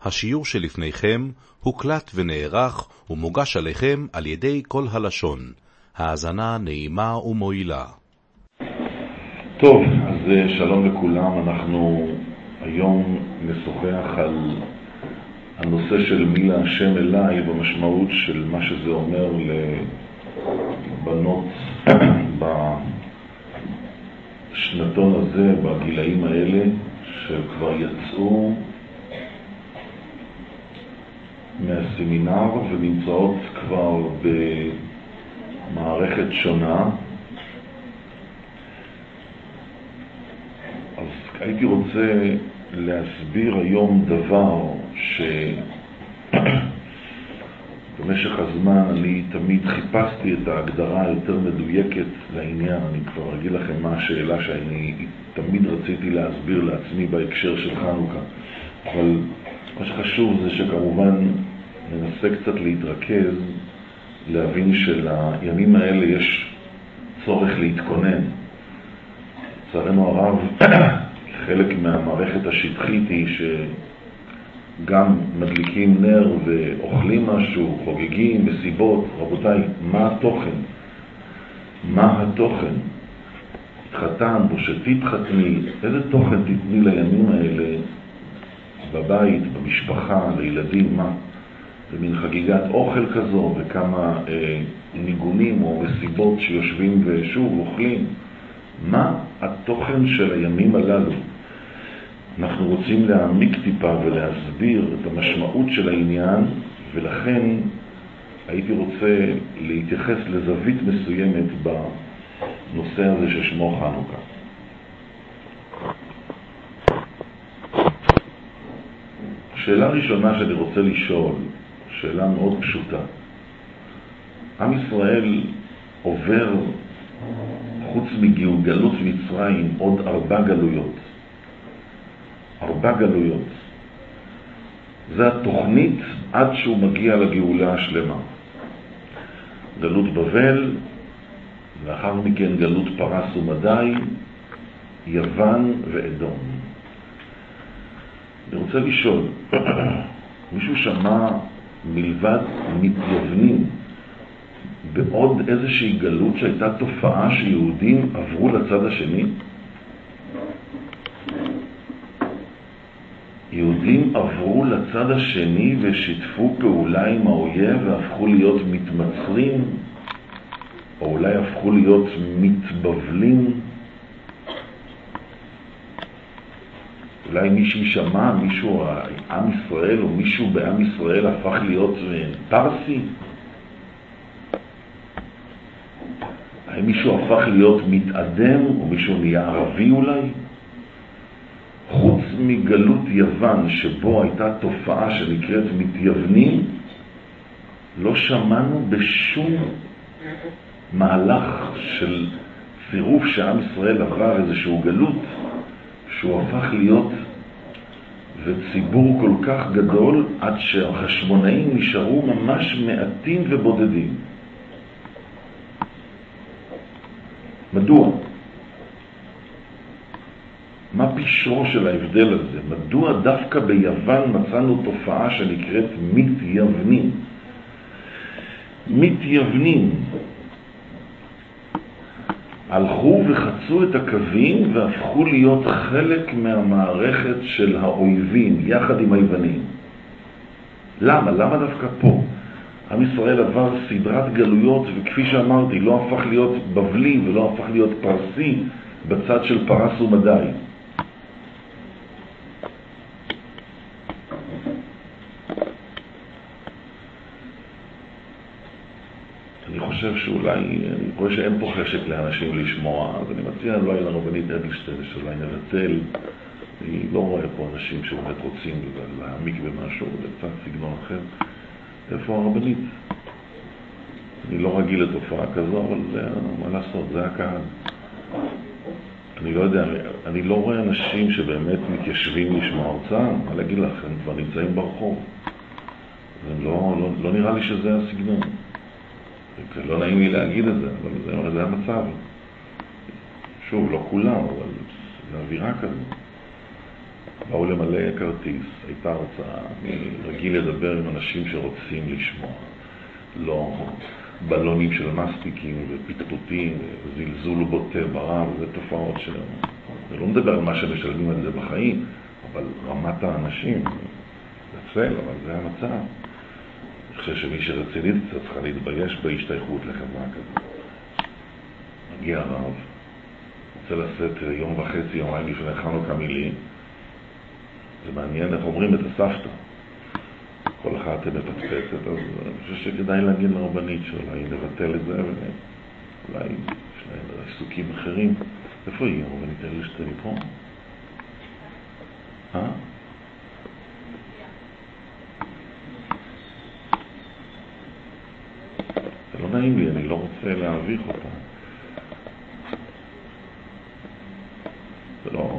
השיעור שלפניכם הוקלט ונערך ומוגש עליכם על ידי כל הלשון. האזנה נעימה ומועילה. טוב, אז שלום לכולם. אנחנו היום נשוחח על הנושא של מי להשם אליי במשמעות של מה שזה אומר לבנות בשנתון הזה, בגילאים האלה שכבר יצאו מהסמינר ונמצאות כבר במערכת שונה. אז הייתי רוצה להסביר היום דבר שבמשך הזמן אני תמיד חיפשתי את ההגדרה היותר מדויקת לעניין. אני כבר אגיד לכם מה השאלה שאני תמיד רציתי להסביר לעצמי בהקשר של חנוכה, אבל מה שחשוב זה שכמובן ננסה קצת להתרכז, להבין שלימים האלה יש צורך להתכונן. לצערנו הרב, חלק מהמערכת השטחית היא שגם מדליקים נר ואוכלים משהו, חוגגים, מסיבות. רבותיי, מה התוכן? מה התוכן? התחתן או שתתחתני, איזה תוכן תתני לימים האלה בבית, במשפחה, לילדים? מה? זה מין חגיגת אוכל כזו וכמה ניגונים או מסיבות שיושבים ושוב אוכלים. מה התוכן של הימים הללו? אנחנו רוצים להעמיק טיפה ולהסביר את המשמעות של העניין, ולכן הייתי רוצה להתייחס לזווית מסוימת בנושא הזה ששמו חנוכה. שאלה ראשונה שאני רוצה לשאול, שאלה מאוד פשוטה. עם ישראל עובר חוץ מגלות מצרים עוד 4 גלויות. 4 גלויות. זה התוכנית עד שהוא מגיע לגאולה השלמה. גלות בבל, לאחר מכן גלות פרס ומדי, יוון ואדום. אני רוצה לשאול, מישהו שמע מלבד מתייוונים בעוד איזושהי גלות שהייתה תופעה שיהודים עברו לצד השני? יהודים עברו לצד השני ושיתפו פעולה עם האויב והפכו להיות מתמצרים, או אולי הפכו להיות מתבבלים. אולי מישהו שמע, מישהו, עם ישראל או מישהו בעם ישראל הפך להיות פרסי? האם מישהו הפך להיות מתאדם או מישהו נהיה ערבי אולי? חוץ מגלות יוון שבו הייתה תופעה שנקראת מתייוונים, לא שמענו בשום מהלך של צירוף שעם ישראל עבר איזשהו גלות שהוא הפך להיות וציבור כל כך גדול עד שהחשמונאים נשארו ממש מעטים ובודדים. מדוע? מה פשרו של ההבדל הזה? מדוע דווקא ביוון מצאנו תופעה שנקראת מתייוונים? מתייוונים הלכו וחצו את הקווים והפכו להיות חלק מהמערכת של האויבים יחד עם היוונים. למה? למה דווקא פה? עם ישראל עבר סדרת גלויות, וכפי שאמרתי, לא הפך להיות בבלי ולא הפך להיות פרסי בצד של פרס ומדי. אני חושב שאולי, אני רואה שאין פה חשק לאנשים לשמוע, אז אני מציע אולי לרבנית אדלשטיין שאולי נבטל. אני לא רואה פה אנשים שבאמת רוצים להעמיק במשהו, קצת סגנון אחר. איפה הרבנית? אני לא רגיל לתופעה כזו, אבל זה, מה לעשות, זה הקהל. אני לא יודע, אני לא רואה אנשים שבאמת מתיישבים לשמוע הרצאה. מה להגיד לך, הם כבר נמצאים ברחוב. לא נראה לי שזה הסגנון. לא נעים לי להגיד את זה, אבל זה המצב. שוב, לא כולם, אבל זה אווירה כזו. באו למלא כרטיס, הייתה הרצאה, אני רגיל לדבר עם אנשים שרוצים לשמוע, לא בלונים של מסטיקים ופטפוטים וזלזול בוטה ברב, זה תופעות שלנו. אני לא מדבר על מה שמשלמים על זה בחיים, אבל רמת האנשים, זה צל, אבל זה המצב. אני חושב שמי שרצינית קצת צריכה להתבייש בהשתייכות לחברה כזאת. מגיע הרב, רוצה לשאת יום וחצי, יומיים לפני חנוכה מילים, זה מעניין איך אומרים את הסבתא. כל אחד מפצפצת, אז אני חושב שכדאי להגיד לרבנית שאולי לבטל את זה, ואולי יש להם עיסוקים אחרים. איפה היא הרבנית ארלישטיין פה? זה לא נעים לי, אני לא רוצה להביך אותה. זה לא...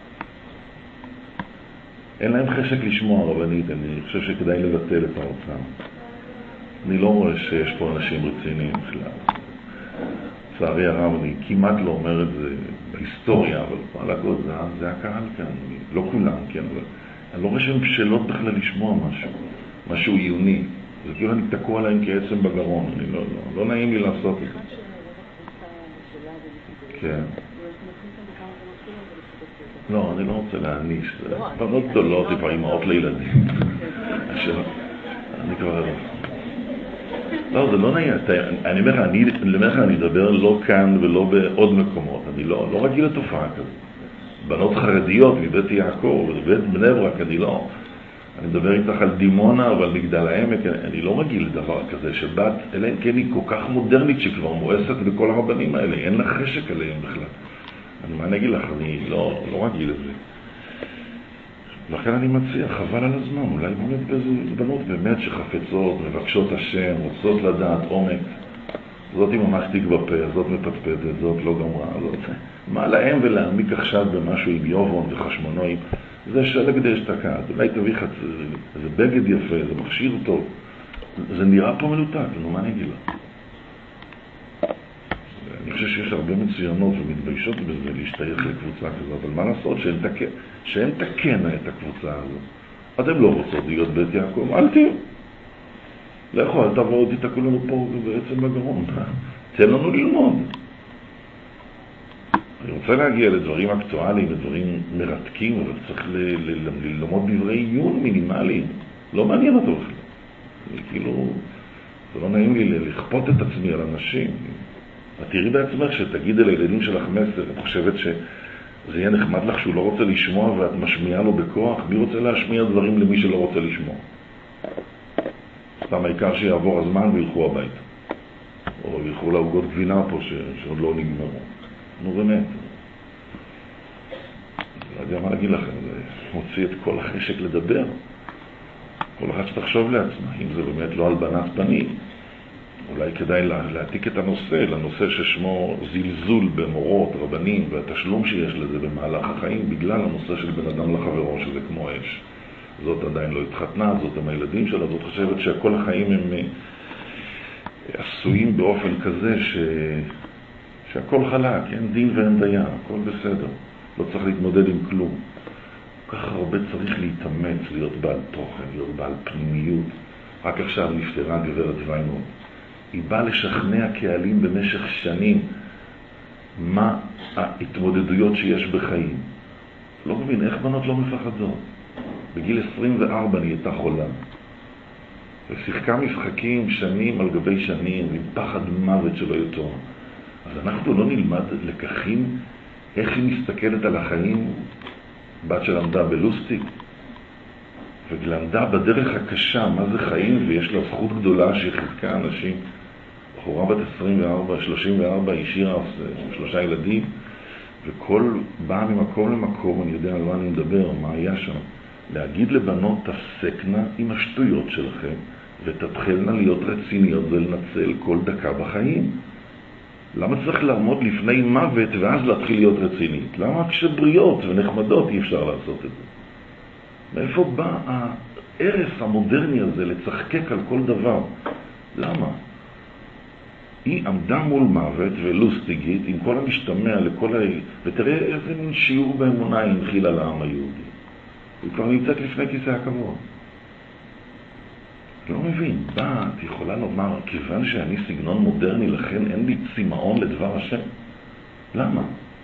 אין להם חשק לשמוע רבנית, אני חושב שכדאי לבטל את ההרצאה. אני לא רואה שיש פה אנשים רציניים בכלל. לצערי הרב, אני כמעט לא אומר את זה בהיסטוריה, אבל פעלה גוד, זה הקהל כאן, לא כולם, כן, אבל אני לא רואה שהם בשלות בכלל לשמוע משהו עיוני. זה כאילו אני תקוע להם כעצם בגרון, לא נעים לי לעשות את זה. כן. לא, אני לא רוצה להעניש, זה בנות גדולות, כבר אימהות לילדים. אני כבר... לא, זה לא נעים. אני אומר לך, אני אדבר לא כאן ולא בעוד מקומות. אני לא רגיל לתופעה כזאת. בנות חרדיות מבית יעקב, בבית בני ברק, אני מדבר איתך על דימונה, אבל מגדל העמק, אני לא רגיל לדבר כזה, שבת, אלא אם כן היא כל כך מודרנית שכבר מואסת בכל הרבנים האלה, אין לה חשק עליהם בכלל. מה אני אגיד לך, אני לא רגיל לזה. לכן אני מציע, חבל על הזמן, אולי באמת באיזו בנות באמת שחפצות, מבקשות השם, רוצות לדעת עומק. זאת עם המחתיק בפה, זאת מפטפטת, זאת לא גמרה, זאת... מה להם ולהעמיק עכשיו במשהו עם יובון וחשמונואים? זה שלג דשתקעת, אולי תביא זה בגד יפה, זה מכשיר טוב. זה נראה פה מנותק, מה אני אגיד לה? אני חושב שיש הרבה מצוינות ומתביישות בזה להשתייך לקבוצה כזאת, אבל מה לעשות שהן תקנה את הקבוצה הזאת. אתם לא רוצות להיות בית יעקב, אל תהיו. לכו, אל תבואו, תתקעו לנו פה בעצם בגרון. תן לנו ללמוד. אני רוצה להגיע לדברים אקטואליים, לדברים מרתקים, אבל צריך ללמוד דברי עיון מינימליים. לא מעניין אותו בכלל. כאילו, זה לא נעים לי לכפות את עצמי על אנשים. את תראי בעצמך שתגיד על הילדים שלך מסר, את חושבת שזה יהיה נחמד לך שהוא לא רוצה לשמוע ואת משמיעה לו בכוח? מי רוצה להשמיע דברים למי שלא רוצה לשמוע? סתם העיקר שיעבור הזמן וילכו הביתה. או ילכו לעוגות גבינה פה שעוד לא נגמרו. נו באמת. לא יודע מה להגיד לכם, זה מוציא את כל החשק לדבר. כל אחד שתחשוב לעצמה, אם זה באמת לא הלבנת פנים. אולי כדאי להעתיק את הנושא, לנושא ששמו זלזול במורות, רבנים, והתשלום שיש לזה במהלך החיים, בגלל הנושא של בן אדם לחברו, שזה כמו אש. זאת עדיין לא התחתנה, זאת עם הילדים שלה, זאת חושבת שכל החיים הם עשויים באופן כזה שהכל חלק, אין דין ואין דיין, הכל בסדר. לא צריך להתמודד עם כלום. ככה הרבה צריך להתאמץ, להיות בעל תוכן, להיות בעל פנימיות. רק עכשיו נפטרה גברת ויינון. היא באה לשכנע קהלים במשך שנים מה ההתמודדויות שיש בחיים. לא מבין, איך בנות לא מפחדות? בגיל 24 נהייתה חולה. ושיחקה משחקים שנים על גבי שנים, עם פחד מוות שלא יותר. אז אנחנו לא נלמד לקחים איך היא מסתכלת על החיים, בת שלמדה בלוסטיק, ולמדה בדרך הקשה מה זה חיים, ויש לה זכות גדולה שהיא חיזקה אנשים. בחורה בת 34 השאירה 3 ילדים, וכל באה ממקום למקום, אני יודע על מה אני מדבר, מה היה שם. להגיד לבנות, תפסקנה עם השטויות שלכם, ותתחלנה להיות רציניות ולנצל כל דקה בחיים. למה צריך לעמוד לפני מוות ואז להתחיל להיות רצינית? למה כשבריות ונחמדות אי אפשר לעשות את זה? מאיפה בא הערס המודרני הזה לצחקק על כל דבר? למה? היא עמדה מול מוות ולוסטיגית עם כל המשתמע ותראה איזה מין שיעור באמונה היא הנחילה לעם היהודי. היא כבר נמצאת לפני כיסא הכבוד. לא מבין, את יכולה לומר, כיוון שאני סגנון מודרני, לכן אין לי צמאון לדבר השם? למה?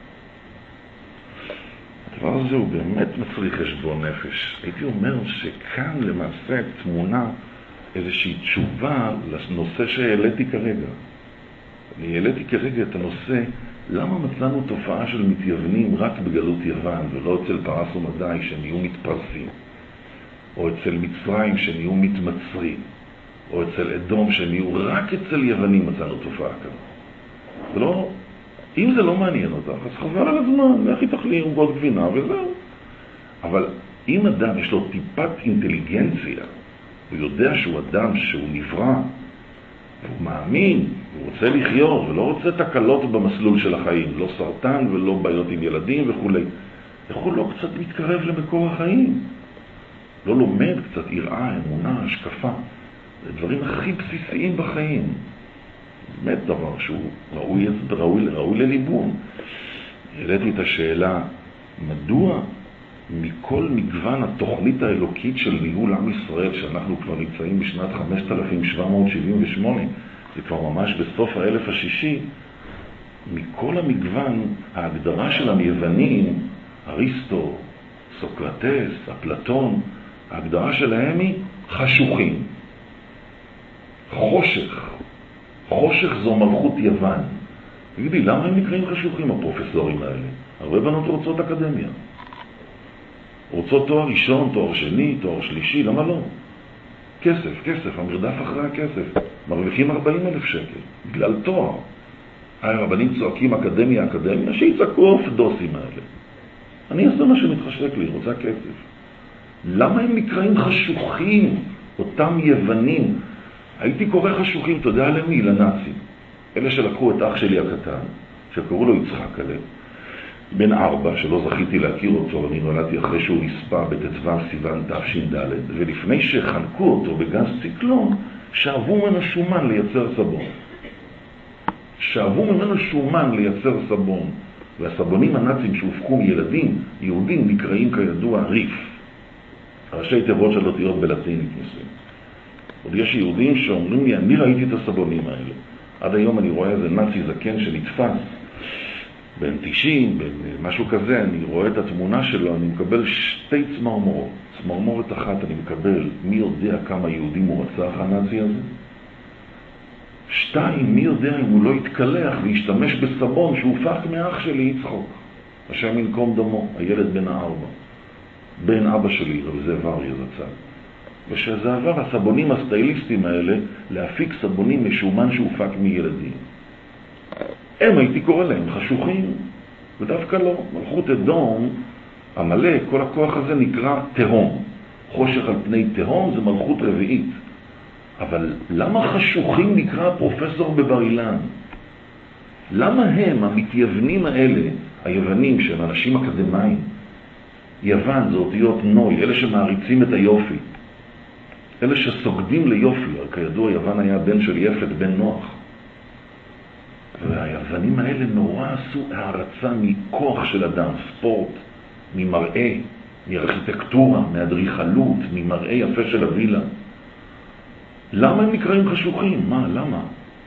הדבר הזה הוא באמת מצריך חשבון נפש. הייתי אומר שכאן למעשה תמונה איזושהי תשובה לנושא שהעליתי כרגע. אני העליתי כרגע את הנושא, למה מצאנו תופעה של מתייוונים רק בגלות יוון, ולא אצל פרס ומדי שהם יהיו מתפרסים, או אצל מצרים שהם יהיו מתמצרים, או אצל אדום שהם יהיו רק אצל יוונים מצאנו תופעה כאן. לא, אם זה לא מעניין אותך, אז חבל על הזמן, לכי תאכלי עוגות גבינה וזהו. אבל אם אדם יש לו טיפת אינטליגנציה, הוא יודע שהוא אדם שהוא נברא, הוא מאמין, הוא רוצה לחיות ולא רוצה תקלות במסלול של החיים, לא סרטן ולא בעיות עם ילדים וכו'. יכול לא קצת מתקרב למקור החיים. לא לומד קצת יראה, אמונה, השקפה. זה דברים הכי בסיסיים בחיים. באמת דבר שהוא ראוי לליבון. העליתי את השאלה, מדוע מכל מגוון התוכנית האלוקית של ניהול עם ישראל, שאנחנו כבר נמצאים בשנת 5778, זה כבר ממש בסוף האלף השישי, מכל המגוון, ההגדרה של היוונים, אריסטו, סוקרטס, אפלטון, ההגדרה שלהם היא חשוכים. חושך. חושך זו מלכות יוון. תגידי, למה הם נקראים חשוכים הפרופסורים האלה? הרבה בנות רוצות אקדמיה. רוצות תואר ראשון, תואר שני, תואר שלישי, למה לא? כסף, המרדף אחרי הכסף. מרוויחים 40,000 שקל, בגלל תואר. הרבנים צועקים אקדמיה, שיצעקו האופדוסים האלה. אני אעשה מה שמתחשק לי, רוצה כסף. למה הם נקראים חשוכים, אותם יוונים? הייתי קורא חשוכים, אתה יודע למי? לנאצים. אלה שלקחו את אח שלי הקטן, שקראו לו יצחק עליו, בן 4, שלא זכיתי להכיר אותו, אני נולדתי אחרי שהוא נספה בט"ו סיוון תש"ד, ולפני שחנקו אותו בגז ציקלון, שאבו ממנו שומן לייצר סבון. סבון, והסבונים הנאצים שהופקו מילדים, יהודים, נקראים כידוע ריף. ראשי תיבות של אותיות בלטינית מסוים. עוד יש יהודים שאומרים לי, אני ראיתי את הסבונים האלה. עד היום אני רואה איזה נאצי זקן שנתפס, בין 90, בין משהו כזה, אני רואה את התמונה שלו, אני מקבל 2 צמרמורות. צמרמורת אחת אני מקבל, מי יודע כמה יהודים הוא רצח הנאצי הזה? 2, מי יודע אם הוא לא יתקלח וישתמש בסבון שהופך מאח שלי יצחוק. השם ינקום דמו, הילד בן 4. בן אבא שלי, רב זאב אריה זצ"ל. ושזה עבר הסבונים הסטייליסטים האלה להפיק סבונים משומן שהופק מילדים. הם הייתי קורא להם חשוכים, ודווקא לא. מלכות אדום, המלא, כל הכוח הזה נקרא תהום. חושך על פני תהום זה מלכות רביעית. אבל למה חשוכים נקרא פרופסור בבר אילן? למה הם, המתייוונים האלה, היוונים שהם אנשים אקדמיים, יוון זה אותיות נוי, אלה שמעריצים את היופי, אלה שסוגדים ליופי, כידוע יוון היה בן של יפת, בן נוח. והיוונים האלה נורא עשו הערצה מכוח של אדם, ספורט, ממראה, מארכיטקטורה, מאדריכלות, ממראה יפה של הווילה. למה הם נקראים חשוכים? מה? למה?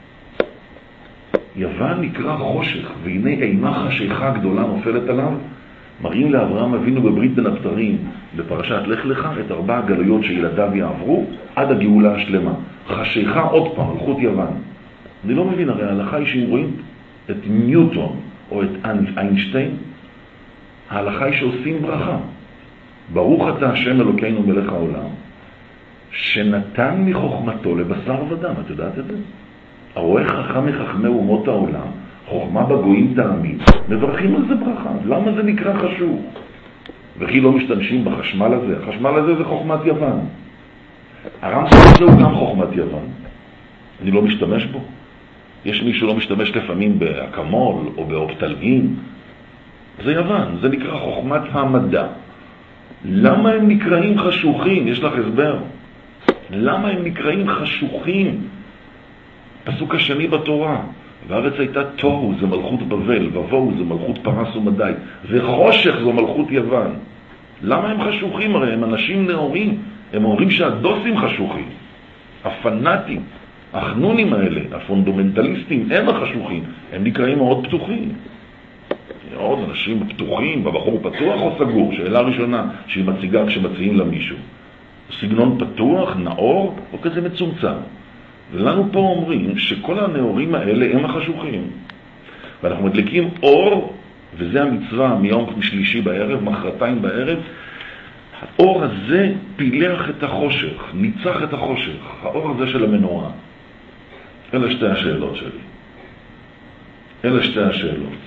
יוון נקרא חושך, והנה אימה חשיכה גדולה נופלת עליו. מראים לאברהם אבינו בברית בין הבתרים, בפרשת לך לך, את 4 הגלויות שילדיו יעברו עד הגאולה השלמה. חשיכה עוד פעם, מלכות יוון. אני לא מבין, הרי ההלכה היא שאם רואים את ניוטון או את איינשטיין, ההלכה היא שעושים ברכה. ברוך אתה השם אלוקינו מלך העולם, שנתן מחוכמתו לבשר ודם. את יודעת את זה? הרואה חכם מחכמי אומות העולם, חוכמה בגויים תאמין, מברכים על זה ברכה. למה זה נקרא חשוב? וכי לא משתמשים בחשמל הזה? החשמל הזה זה חוכמת יוון. הרמקול הזה הוא גם חוכמת יוון. אני לא משתמש בו. יש מישהו לא משתמש לפעמים באקמול או באופטלגין. זה יוון, זה נקרא חוכמת המדע. למה הם נקראים חשוכים? יש לך הסבר. למה הם נקראים חשוכים? פסוק השני בתורה, והארץ הייתה תוהו, זה מלכות בבל, ובוהו זה מלכות פרס ומדי, וחושך זו מלכות יוון. למה הם חשוכים? הרי הם אנשים נאורים. הם אומרים שהדוסים חשוכים. הפנאטים, החנונים האלה, הפונדומנטליסטים, הם החשוכים. הם נקראים מאוד פתוחים. עוד אנשים פתוחים, בבחור פתוח או סגור? שאלה ראשונה שהיא מציגה כשמציעים למישהו. סגנון פתוח, נאור, או כזה מצומצם. ולנו פה אומרים שכל הנאורים האלה הם החשוכים. ואנחנו מדליקים אור, וזה המצווה מיום שלישי בערב, מחרתיים בערב. האור הזה פילח את החושך, ניצח את החושך, האור הזה של המנורה. אלה שתי השאלות שלי. אלה שתי השאלות.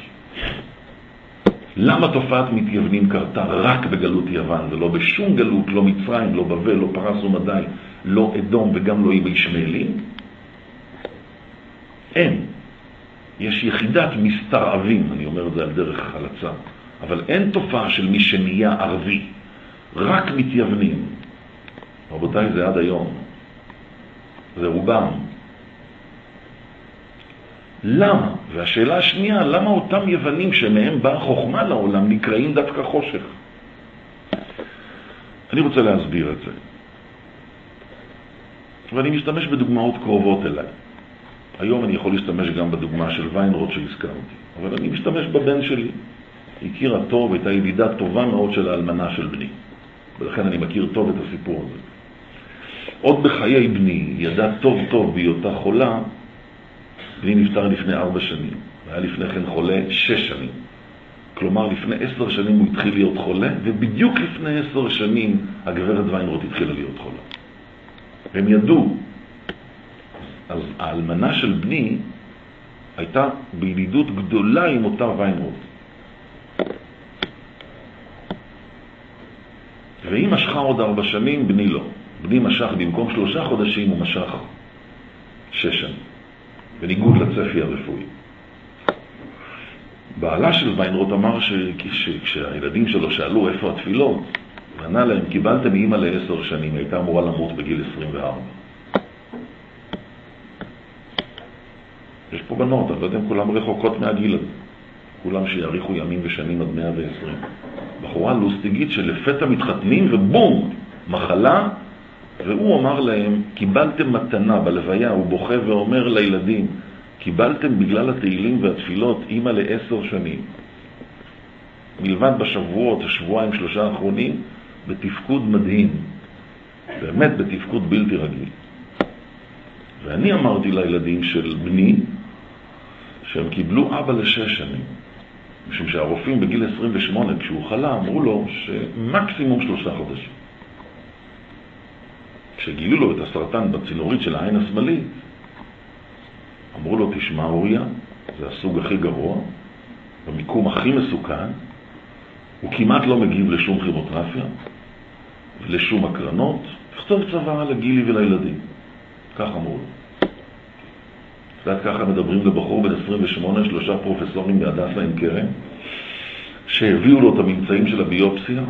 למה תופעת מתייוונים קרתה רק בגלות יוון, ולא בשום גלות, לא מצרים, לא בבל, לא פרס ומדי, לא אדום וגם לא ישמעאלים? אין. יש יחידת מסתרעבים, אני אומר את זה על דרך חלצה, אבל אין תופעה של מי שנהיה ערבי, רק מתייוונים. רבותיי, זה עד היום. זה רובם. למה? והשאלה השנייה, למה אותם יוונים שמהם באה חוכמה לעולם נקראים דווקא חושך? אני רוצה להסביר את זה. ואני משתמש בדוגמאות קרובות אליי. היום אני יכול להשתמש גם בדוגמה של ויינרוט שהזכרתי, אבל אני משתמש בבן שלי. הכירה טוב, הייתה ידידה טובה מאוד של האלמנה של בני, ולכן אני מכיר טוב את הסיפור הזה. עוד בחיי בני ידע טוב טוב בהיותה חולה, בני נפטר לפני 4 שנים, והיה לפני כן חולה 6 שנים. כלומר, לפני 10 שנים הוא התחיל להיות חולה, ובדיוק לפני 10 שנים הגברת ויינרוט התחילה להיות חולה. הם ידעו. אז האלמנה של בני הייתה בידידות גדולה עם אותה ויינרוט. והיא משכה עוד 4 שנים, בני לא. בני משך במקום 3 חודשים, הוא משך 6 שנים. בניגוד לצפי הרפואי. בעלה של ויינרוט אמר שכשהילדים שלו שאלו איפה התפילות, וענה להם, קיבלתם אימא ל10 שנים, הייתה אמורה למות בגיל 24. יש פה בנות, אני לא יודע אם כולם רחוקות מהגיל הזה. כולם שיאריכו ימים ושנים עד 120. בחורה לוסטיגית שלפתע מתחתנים ובום, מחלה, והוא אמר להם, קיבלתם מתנה בלוויה, הוא בוכה ואומר לילדים, קיבלתם בגלל התהילים והתפילות אימא ל10 שנים. מלבד בשבועות, השבועיים 3 האחרונים, בתפקוד מדהים. באמת בתפקוד בלתי רגיל. ואני אמרתי לילדים של בני, שהם קיבלו אבא ל6 שנים. משום שהרופאים בגיל 28, כשהוא חלה, אמרו לו שמקסימום 3 חודשים. כשגילו לו את הסרטן בצינורית של העין השמאלית, אמרו לו, תשמע אוריה, זה הסוג הכי גרוע, במיקום הכי מסוכן, הוא כמעט לא מגיב לשום כימותרפיה, לשום הקרנות, תכתוב צבא לגילי ולילדים. כך אמרו לו. קצת ככה מדברים לבחור בן 28, 3 פרופסורים בהדסה עם קרן, שהביאו לו את הממצאים של הביופסיה,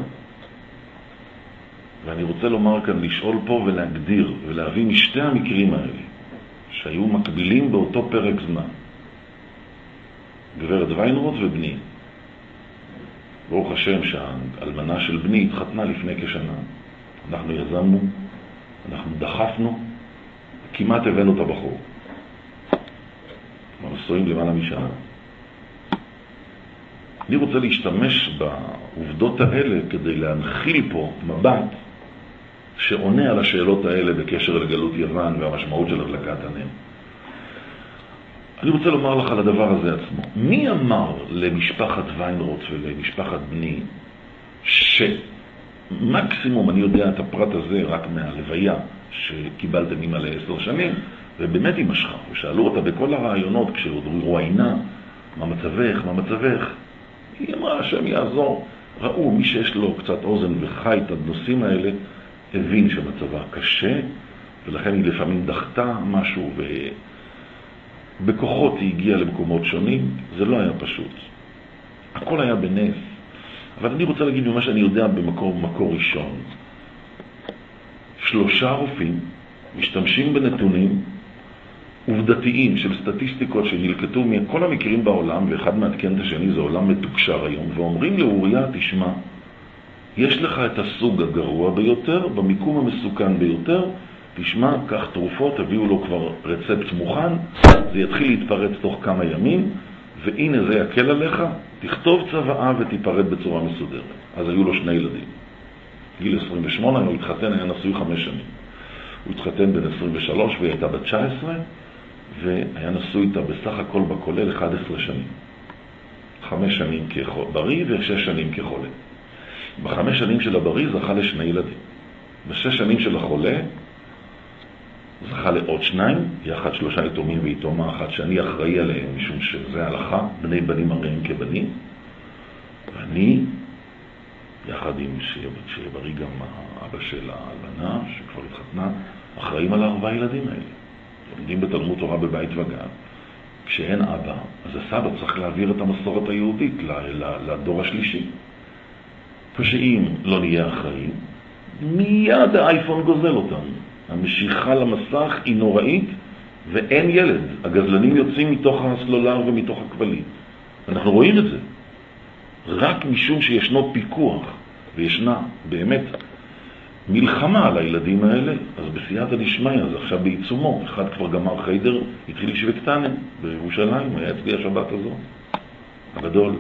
ואני רוצה לומר כאן, לשאול פה ולהגדיר ולהביא משתי המקרים האלה, שהיו מקבילים באותו פרק זמן. גברת ויינרוט ובני. ברוך השם שהאלמנה של בני התחתנה לפני כשנה. אנחנו יזמנו, אנחנו דחפנו, כמעט הבאנו את הבחור. מנסויים למעלה משנה. אני רוצה להשתמש בעובדות האלה כדי להנחיל פה מבט שעונה על השאלות האלה בקשר לגלות יוון והמשמעות של הדלקת הנר. אני רוצה לומר לך על הדבר הזה עצמו. מי אמר למשפחת ויינרוט ולמשפחת בני שמקסימום, אני יודע את הפרט הזה רק מהלוויה שקיבלתם אימא ל10 שנים, ובאמת היא משכה, ושאלו אותה בכל הרעיונות כשהוא רואינה, מה מצבך, מה מצבך? היא אמרה, השם יעזור. ראו, מי שיש לו קצת אוזן וחי את הנושאים האלה, הבין שמצבה קשה, ולכן היא לפעמים דחתה משהו, ובכוחות היא הגיעה למקומות שונים. זה לא היה פשוט. הכל היה בנס. אבל אני רוצה להגיד ממה שאני יודע במקור ראשון. 3 רופאים משתמשים בנתונים עובדתיים של סטטיסטיקות שנלקטו מכל המקרים בעולם, ואחד מעדכן את השני, זה עולם מתוקשר היום, ואומרים לאוריה, תשמע, יש לך את הסוג הגרוע ביותר, במיקום המסוכן ביותר, תשמע, קח תרופות, תביאו לו כבר רצפט מוכן, זה יתחיל להתפרץ תוך כמה ימים, והנה זה יקל עליך, תכתוב צוואה ותיפרד בצורה מסודרת. אז היו לו 2 ילדים. גיל 28, הוא התחתן, היה נשוי 5 שנים. הוא התחתן בין 23 והיא הייתה בת 19, והיה נשוי איתה בסך הכל בכולל 11 שנים. 5 שנים כבריא ו6 שנים כחולה. ב5 שנים של הבריא זכה ל2 ילדים. ב6 שנים של החולה זכה לעוד 2, יחד 3 יתומים ויתומה אחת שאני אחראי עליהם, משום שזה הלכה, בני בנים הריהם כבנים. ואני, יחד עם שבריא גם האבא של האלמנה, שכבר התחתנה, אחראים על 4 ילדים האלה. לומדים בתלמוד תורה בבית וגן. כשאין אבא, אז הסבא צריך להעביר את המסורת היהודית לדור השלישי. כשאם לא נהיה אחראים, מיד האייפון גוזל אותנו. המשיכה למסך היא נוראית ואין ילד. הגזלנים יוצאים מתוך הסלולר ומתוך הכבלים. אנחנו רואים את זה. רק משום שישנו פיקוח וישנה באמת מלחמה על הילדים האלה, אז בסייעתא דשמיא, אז עכשיו בעיצומו, אחד כבר גמר חיידר, התחיל ישיבה קטנה בירושלים, היה אצלי השבת הזו, הגדול.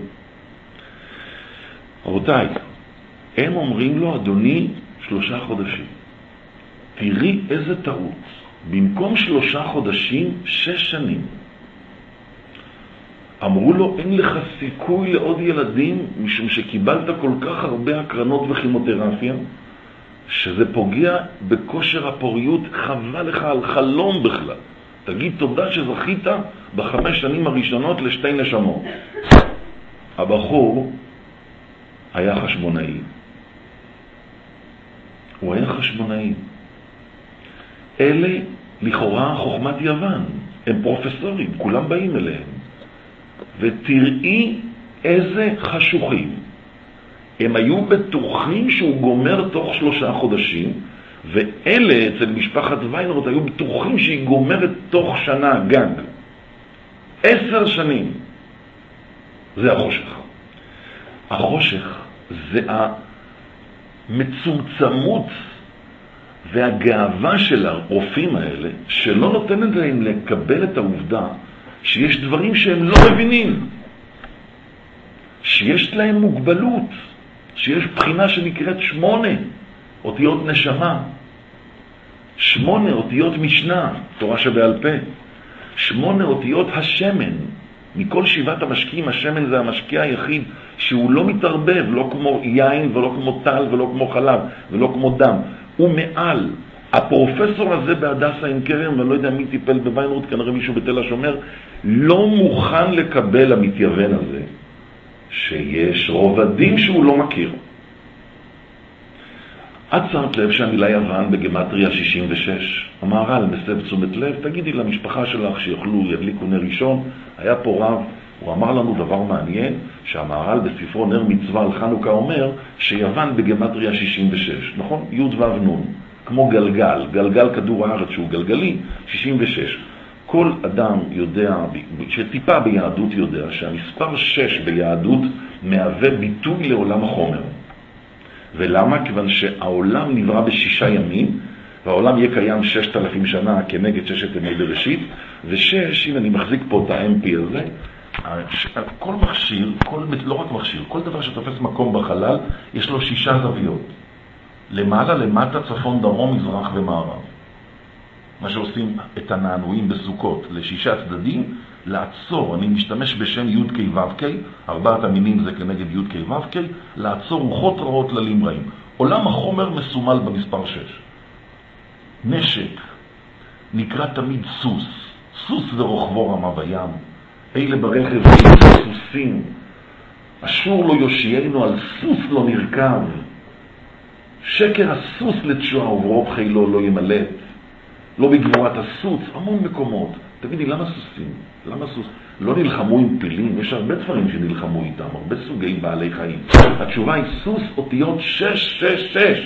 רבותיי, הם אומרים לו, אדוני, 3 חודשים. תראי איזה טעות. במקום 3 חודשים, 6 שנים. אמרו לו, אין לך סיכוי לעוד ילדים, משום שקיבלת כל כך הרבה הקרנות וכימותרפיה, שזה פוגע בכושר הפוריות, חבל לך על חלום בכלל. תגיד תודה שזכית ב5 שנים הראשונות ל2 נשמות. הבחור היה חשמונאי. הוא היה חשמונאי. אלה לכאורה חוכמת יוון, הם פרופסורים, כולם באים אליהם. ותראי איזה חשוכים. הם היו בטוחים שהוא גומר תוך 3 חודשים, ואלה אצל משפחת ויינרוט היו בטוחים שהיא גומרת תוך שנה גג. 10 שנים. זה החושך. החושך זה המצומצמות והגאווה של הרופאים האלה, שלא נותנת להם לקבל את העובדה שיש דברים שהם לא מבינים, שיש להם מוגבלות, שיש בחינה שנקראת 8 אותיות נשמה, 8 אותיות משנה, תורה שבעל פה, 8 אותיות השמן. מכל 7 המשקיעים, השמן זה המשקיע היחיד שהוא לא מתערבב, לא כמו יין ולא כמו טל ולא כמו חלב ולא כמו דם. הוא מעל. הפרופסור הזה בהדסה עם קרם, ואני לא יודע מי טיפל בוויינרוט, כנראה מישהו בתל השומר, לא מוכן לקבל המתייוון הזה, שיש רובדים שהוא לא מכיר. את שמת לב שהמילה יוון בגמטריה 66, המהר"ל מסב תשומת לב, תגידי למשפחה שלך שיוכלו, ידליקו נר ראשון, היה פה רב, הוא אמר לנו דבר מעניין, שהמהר"ל בספרו נר מצווה על חנוכה אומר, שיוון בגמטריה 66, נכון? י' ו' נ', כמו גלגל, גלגל כדור הארץ שהוא גלגלי, 66. כל אדם יודע, שטיפה ביהדות יודע, שהמספר 6 ביהדות מהווה ביטוי לעולם החומר. ולמה? כיוון שהעולם נברא ב6 ימים, והעולם יהיה קיים 6,000 שנה כנגד 6 ימי בראשית, ו6, אם אני מחזיק פה את ה-MP הזה, כל מכשיר, לא רק מכשיר, כל דבר שתופס מקום בחלל, יש לו 6 זוויות. למעלה, למטה, צפון, דרום, מזרח ומערב. מה שעושים את הנענועים בסוכות ל6 צדדים, לעצור, אני משתמש בשם י' כ' ו' כ', 4 המינים זה כנגד י' כ' ו' כ', לעצור רוחות רעות ללים רעים. עולם החומר מסומל במספר 6. נשק נקרא תמיד סוס. סוס זה רוכבו רמה בים. אלה ברכב אלה סוסים. אשור לא יושיינו, על סוס לא נרכב. שקר הסוס לתשועה וברוב חילו לא ימלט. לא בגבורת הסוס, המון מקומות. תגידי, למה סוסים? למה סוס? לא נלחמו עם פילים, יש הרבה דברים שנלחמו איתם, הרבה סוגי בעלי חיים. התשובה היא סוס אותיות 666.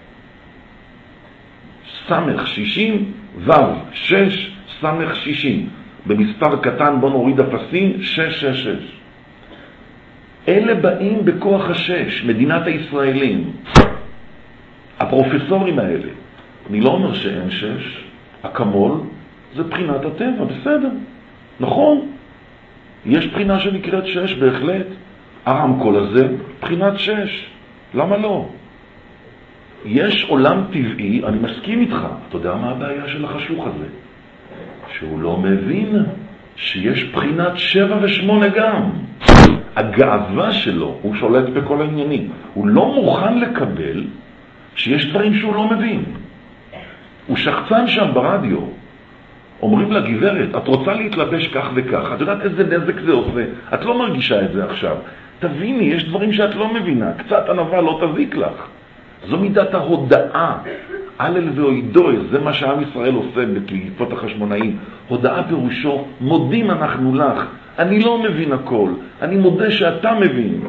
סמך 60, ו' 6, סמך 60. במספר קטן בוא נוריד אפסים, 666. אלה באים בכוח השש, מדינת הישראלים, הפרופסורים האלה. אני לא אומר שאין שש, אקמול זה בחינת הטבע, בסדר, נכון. יש בחינה שנקראת שש, בהחלט. הרמקול הזה, בחינת שש. למה לא? יש עולם טבעי, אני מסכים איתך. אתה יודע מה הבעיה של החשוך הזה? שהוא לא מבין שיש בחינת 7 ו8 גם. הגאווה שלו, הוא שולט בכל העניינים. הוא לא מוכן לקבל שיש דברים שהוא לא מבין. הוא שחצן שם ברדיו. אומרים לה, גברת, את רוצה להתלבש כך וכך, את יודעת איזה נזק זה עושה, את לא מרגישה את זה עכשיו. תביני, יש דברים שאת לא מבינה, קצת ענווה לא תזיק לך. זו מידת ההודעה, הלל ואוידוי, זה מה שעם ישראל עושה בתקופת החשמונאים. הודעה פירושו, מודים אנחנו לך, אני לא מבין הכל, אני מודה שאתה מבין.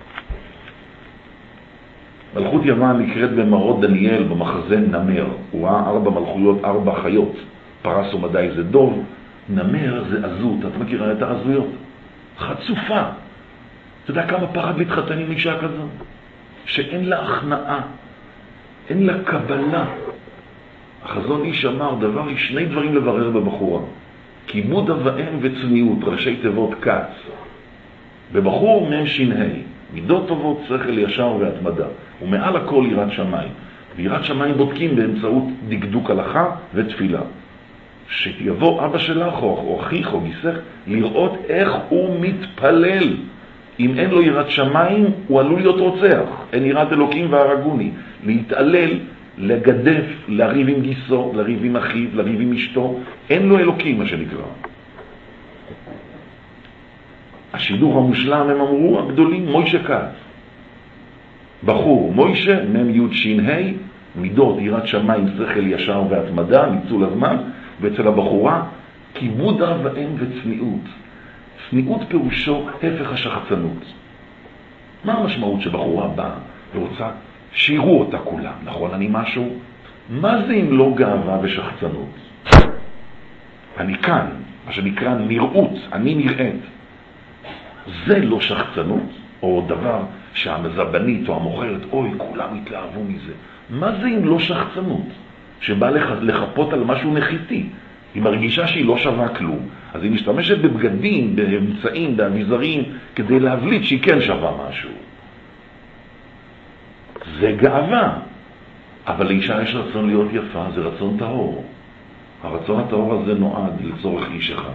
מלכות יוון נקראת במראות דניאל במחזה נמר. הוא ראה 4 מלכויות, 4 חיות. פרס ומדי זה דוב, נמר זה עזות. את מכירה את העזויות? חצופה. אתה יודע כמה פחד להתחתן עם אישה כזו? שאין לה הכנעה, אין לה קבלה. החזון איש אמר, שני דברים לברר בבחורה. כיבוד אב ואם וצניעות, ראשי תיבות קץ. בבחור מהם שינהי, מידות טובות, שכל ישר והתמדה. ומעל הכל יראת שמיים. ויראת שמיים בודקים באמצעות דקדוק הלכה ותפילה. שיבוא אבא שלך או אחיך או גיסך לראות איך הוא מתפלל. אם אין לו יראת שמיים, הוא עלול להיות רוצח. אין יראת אלוקים והרגוני. להתעלל, לגדף, לריב עם גיסו, לריב עם אחיו, לריב עם אשתו. אין לו אלוקים, מה שנקרא. השידור המושלם, הם אמרו, הגדולים, מוישה כץ. בחור, מוישה, מם י' ש"ה, מידות, יראת שמיים, שכל ישר והתמדה, ניצול הזמן, ואצל הבחורה, כיבוד אב ואם וצניעות. צניעות פירושו הפך השחצנות. מה המשמעות שבחורה באה ורוצה שיראו אותה כולם? נכון, אני משהו? מה זה אם לא גאווה ושחצנות? אני כאן, מה שנקרא נראות, אני נראית. זה לא שחצנות, או דבר שהמזבנית או המוכרת, אוי, כולם התלהבו מזה. מה זה אם לא שחצנות? שבא לחפות על משהו נחיתי. היא מרגישה שהיא לא שווה כלום, אז היא משתמשת בבגדים, באמצעים, באביזרים, כדי להבליט שהיא כן שווה משהו. זה גאווה. אבל לאישה יש רצון להיות יפה, זה רצון טהור. הרצון הטהור הזה נועד לצורך איש אחד.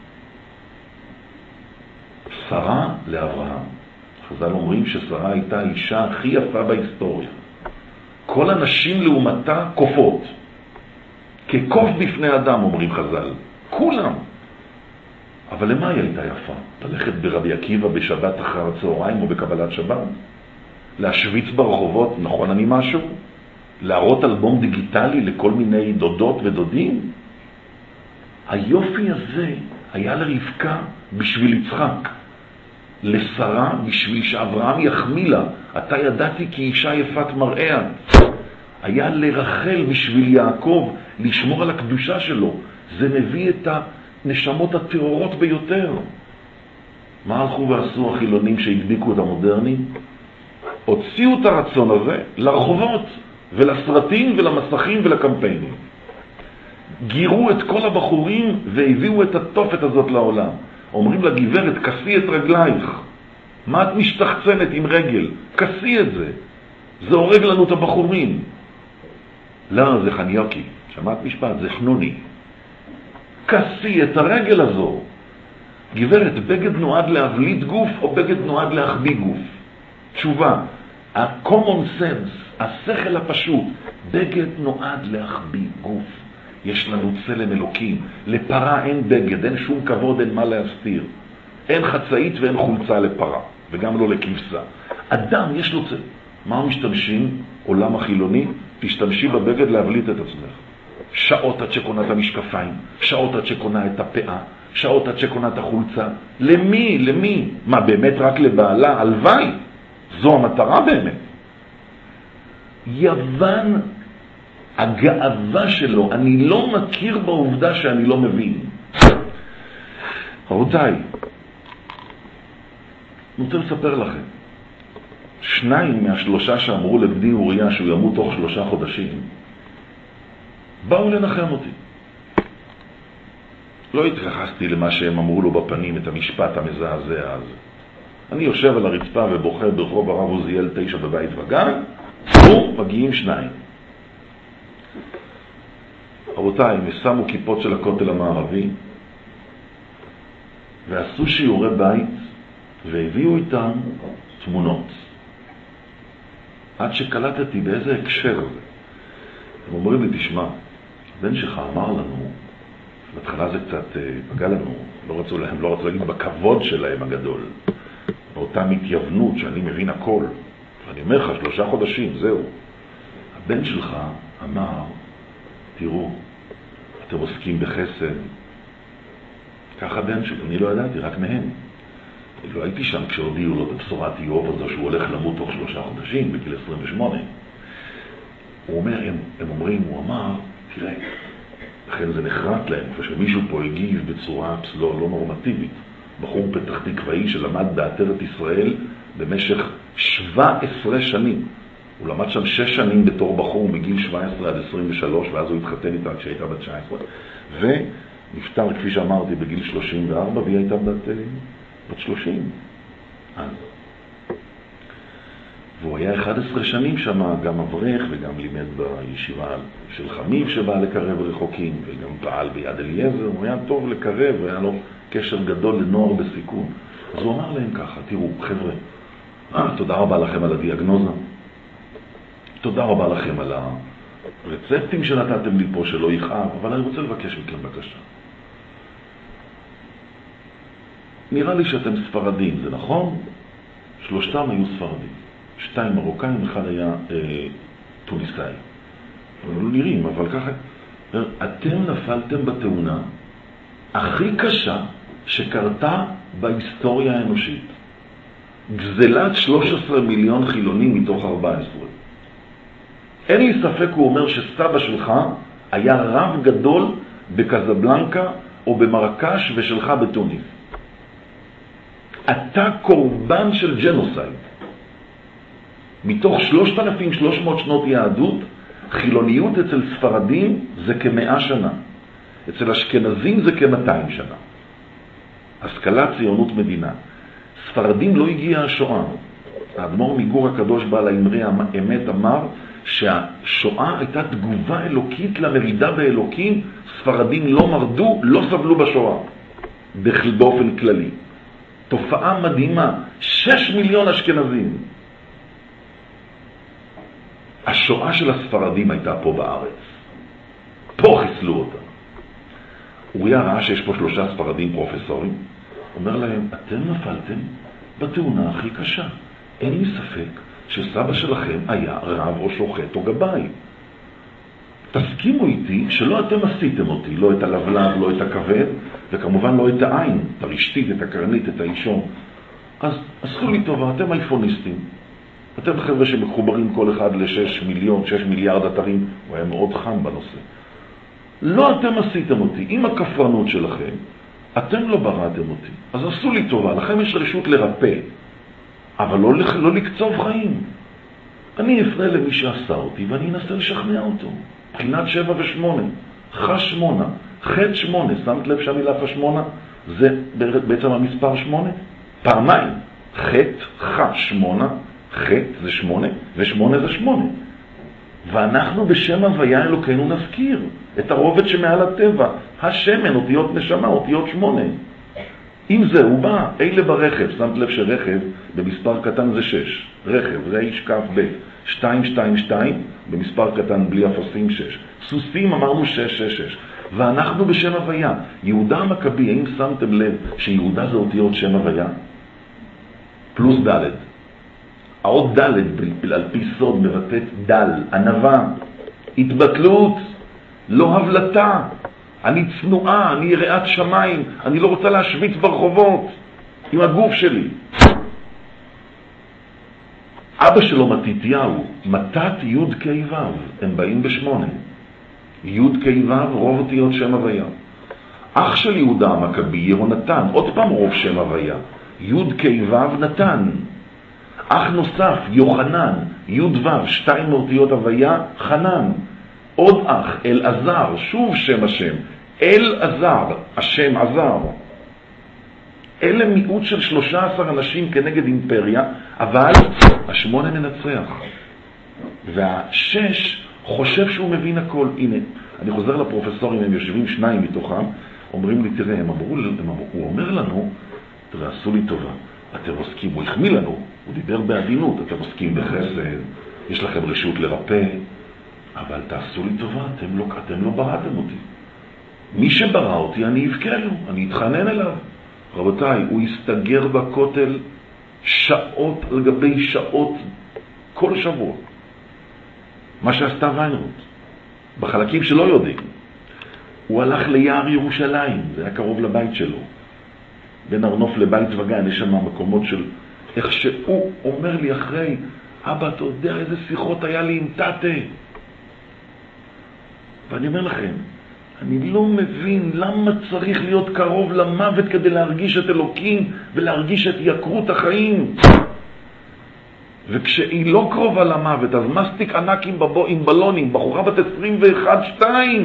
שרה לאברהם. חז"ל אומרים ששרה הייתה האישה הכי יפה בהיסטוריה. כל הנשים לעומתה קופות. כקוף בפני אדם, אומרים חז"ל. כולם. אבל למה היא הייתה יפה? ללכת ברבי עקיבא בשבת אחר הצהריים או בקבלת שבת? להשוויץ ברחובות, נכון אני משהו? להראות אלבום דיגיטלי לכל מיני דודות ודודים? היופי הזה היה לרבקה בשביל יצחק. לשרה בשביל שאברהם יחמיא לה. אתה ידעתי כי אישה יפת מראה. היה לרחל בשביל יעקב לשמור על הקדושה שלו. זה מביא את הנשמות הטהורות ביותר. מה הלכו ועשו החילונים שהדביקו את המודרנים? הוציאו את הרצון הזה לרחובות ולסרטים ולמסכים ולקמפיינים. גירו את כל הבחורים והביאו את התופת הזאת לעולם. אומרים לגברת, כסי את רגלייך. מה את משתחצנת עם רגל? כסי את זה. זה הורג לנו את הבחורים. לא, זה חניוקי. שמעת משפט? זה חנוני. כסי את הרגל הזו. גברת, בגד נועד להבליט גוף או בגד נועד להחביא גוף? תשובה, ה-common sense, השכל הפשוט, בגד נועד להחביא גוף. יש לנו צלם אלוקים. לפרה אין בגד, אין שום כבוד, אין מה להסתיר. אין חצאית ואין חולצה לפרה, וגם לא לכבשה. אדם יש לו צלם. מה משתמשים? עולם החילוני, תשתמשי בבגד להבליט את עצמך. שעות עד שקונה את המשקפיים, שעות עד שקונה את הפאה, שעות עד שקונה את החולצה. למי? למי? מה, באמת רק לבעלה? הלוואי. זו המטרה באמת. יוון, הגאווה שלו, אני לא מכיר בעובדה שאני לא מבין. רבותיי, אני רוצה לספר לכם. 2 מה3 שאמרו לבני אוריה שהוא ימות תוך 3 חודשים, באו לנחם אותי. לא התייחסתי למה שהם אמרו לו בפנים, את המשפט המזעזע הזה. אני יושב על הרצפה ובוכה ברחוב הרב עוזיאל 9 בבית וגן, מגיעים 2. רבותיי, הם שמו כיפות של הכותל המערבי, ועשו שיעורי בית, והביאו איתם תמונות. עד שקלטתי באיזה הקשר זה. הם אומרים לי, תשמע, הבן שלך אמר לנו, בהתחלה זה קצת פגע לנו, לא רצו להגיד בכבוד שלהם הגדול, באותה מתייוונות שאני מבין הכל. ואני אומר לך, 3 חודשים, זהו. הבן שלך אמר, תראו, אתם עוסקים בחסד. ככה הבן שלי, אני לא ידעתי, רק מהם. אני לא הייתי שם כשהודיעו לו בבשורת איוב הזו שהוא הולך למות תוך 3 חודשים, בגיל 28. הוא אומר, הם אומרים, הוא אמר, תראה, לכן זה נחרט להם, כשמישהו פה הגיב בצורה לא נורמטיבית. בחור פתח תקוואי שלמד בעטרת ישראל במשך 17 שנים. הוא למד שם 6 שנים בתור בחור מגיל 17 עד 23, ואז הוא התחתן איתה כשהייתה בת 19, ונפטר, כפי שאמרתי, בגיל 34, והיא הייתה בת 30. אז. והוא היה 11 שנים שם, גם אברך וגם לימד בישיבה של חמיב שבא לקרב רחוקים, וגם פעל ביד אליעזר. הוא היה טוב לקרב, והיה לו קשר גדול לנוער בסיכון. אז הוא אמר להם ככה, תראו, חבר'ה, תודה רבה לכם על הדיאגנוזה, תודה רבה לכם על הרצפטים שנתתם לי פה שלא יכאב, אבל אני רוצה לבקש מכם בקשה. נראה לי שאתם ספרדים, זה נכון? 3 היו ספרדים, 2 מרוקאים, 1 היה טוניסאי. הם לא נראים, אבל ככה, אתם נפלתם בתאונה הכי קשה שקרתה בהיסטוריה האנושית. גזלת 13 מיליון חילונים מתוך 14. אין לי ספק, הוא אומר, שסבא שלך היה רב גדול בקזבלנקה או במרקש ושלך בתוניס. אתה קורבן של ג'נוסייד. מתוך 3,300 שנות יהדות, חילוניות אצל ספרדים זה כ100 שנה. אצל אשכנזים זה כ200 שנה. השכלה, ציונות, מדינה. ספרדים לא הגיעה השואה. האדמו"ר מגור הקדוש בעל האמרי האמת אמר שהשואה הייתה תגובה אלוקית למרידה באלוקים. ספרדים לא מרדו, לא סבלו בשואה. באופן כללי. תופעה מדהימה. 6 מיליון אשכנזים. השואה של הספרדים הייתה פה בארץ. פה חיסלו אותה. אוריה ראה שיש פה 3 ספרדים פרופסורים. אומר להם, אתם נפלתם בתאונה הכי קשה. אין לי ספק שסבא שלכם היה רב או שוחט או גבאי. תסכימו איתי שלא אתם עשיתם אותי, לא את הלבלב, לא את הכבד, וכמובן לא את העין, את הרשתית, את הקרנית, את האישון. אז עשו לי טובה, אתם אייפוניסטים. אתם חבר'ה שמחוברים כל אחד ל6 מיליון, 6 מיליארד אתרים. הוא היה מאוד חם בנושא. לא אתם עשיתם אותי, עם הכפרנות שלכם, אתם לא בראתם אותי. אז עשו לי טובה, לכם יש רשות לרפא, אבל לא לקצוב חיים. אני אפנה למי שעשה אותי ואני אנסה לשכנע אותו. בחינת 7 ו8, חשמונה, חטא 8, שמת לב שהמילה חשמונה זה בעצם המספר 8? פעמיים, חטא, חשמונה, חטא זה 8 ו8 זה 8. ואנחנו בשם הוויה אלוקינו נזכיר את הרובד שמעל הטבע, השמן, אותיות נשמה, אותיות 8. אם זה הוא בא, אלה ברכב, שמת לב שרכב במספר קטן זה 6, רכב, רייש כף ב' 222, במספר קטן בלי אפסים 6, סוסים אמרנו 666, ואנחנו בשם הוויה. יהודה המכבי, האם שמתם לב שיהודה זה אותיות שם הוויה? פלוס ד'. העוד ד' על פי סוד מבטאת דל, ענבה, התבטלות, לא הבלטה. אני צנועה, אני יראת שמיים, אני לא רוצה להשוויץ ברחובות עם הגוף שלי. אבא שלו מתתיהו, מתת י' כ' ו', הם באים ב8. י' כ' ו', רוב אותיות שם הוויה. אח של יהודה המכבי, יהונתן, עוד פעם רוב שם הוויה. י' כ' ו' נתן. אח נוסף, יוחנן, י' ו', 2 אותיות הוויה, חנן. עוד אח, אלעזר, שוב שם השם, אלעזר, השם עזר. אלה מיעוט של 13 אנשים כנגד אימפריה, אבל 8 מנצח. וה6 חושב שהוא מבין הכל. הנה, אני חוזר לפרופסורים, הם יושבים 2 מתוכם, אומרים לי, תראה, הוא אומר לנו, תראה, עשו לי טובה, אתם עוסקים, הוא החמיא לנו, הוא דיבר בעדינות, אתם עוסקים בחסד, יש לכם רשות לרפא, אבל תעשו לי טובה, אתם לא בראתם אותי. מי שברא אותי, אני אבכה לו, אני אתחנן אליו. רבותיי, הוא הסתגר בכותל שעות על גבי שעות כל שבוע. מה שעשתה ויינרוט, בחלקים שלא יודעים. הוא הלך ליער ירושלים, זה היה קרוב לבית שלו. בין ארנוף לבית וגן, יש שם מקומות של... איך שהוא אומר לי אחרי, אבא, אתה יודע איזה שיחות היה לי עם תתה. ואני אומר לכם, אני לא מבין למה צריך להיות קרוב למוות כדי להרגיש את אלוקים ולהרגיש את יקרות החיים. וכשהיא לא קרובה למוות, אז מסטיק ענק עם בלונים, בחורה בת 21-2.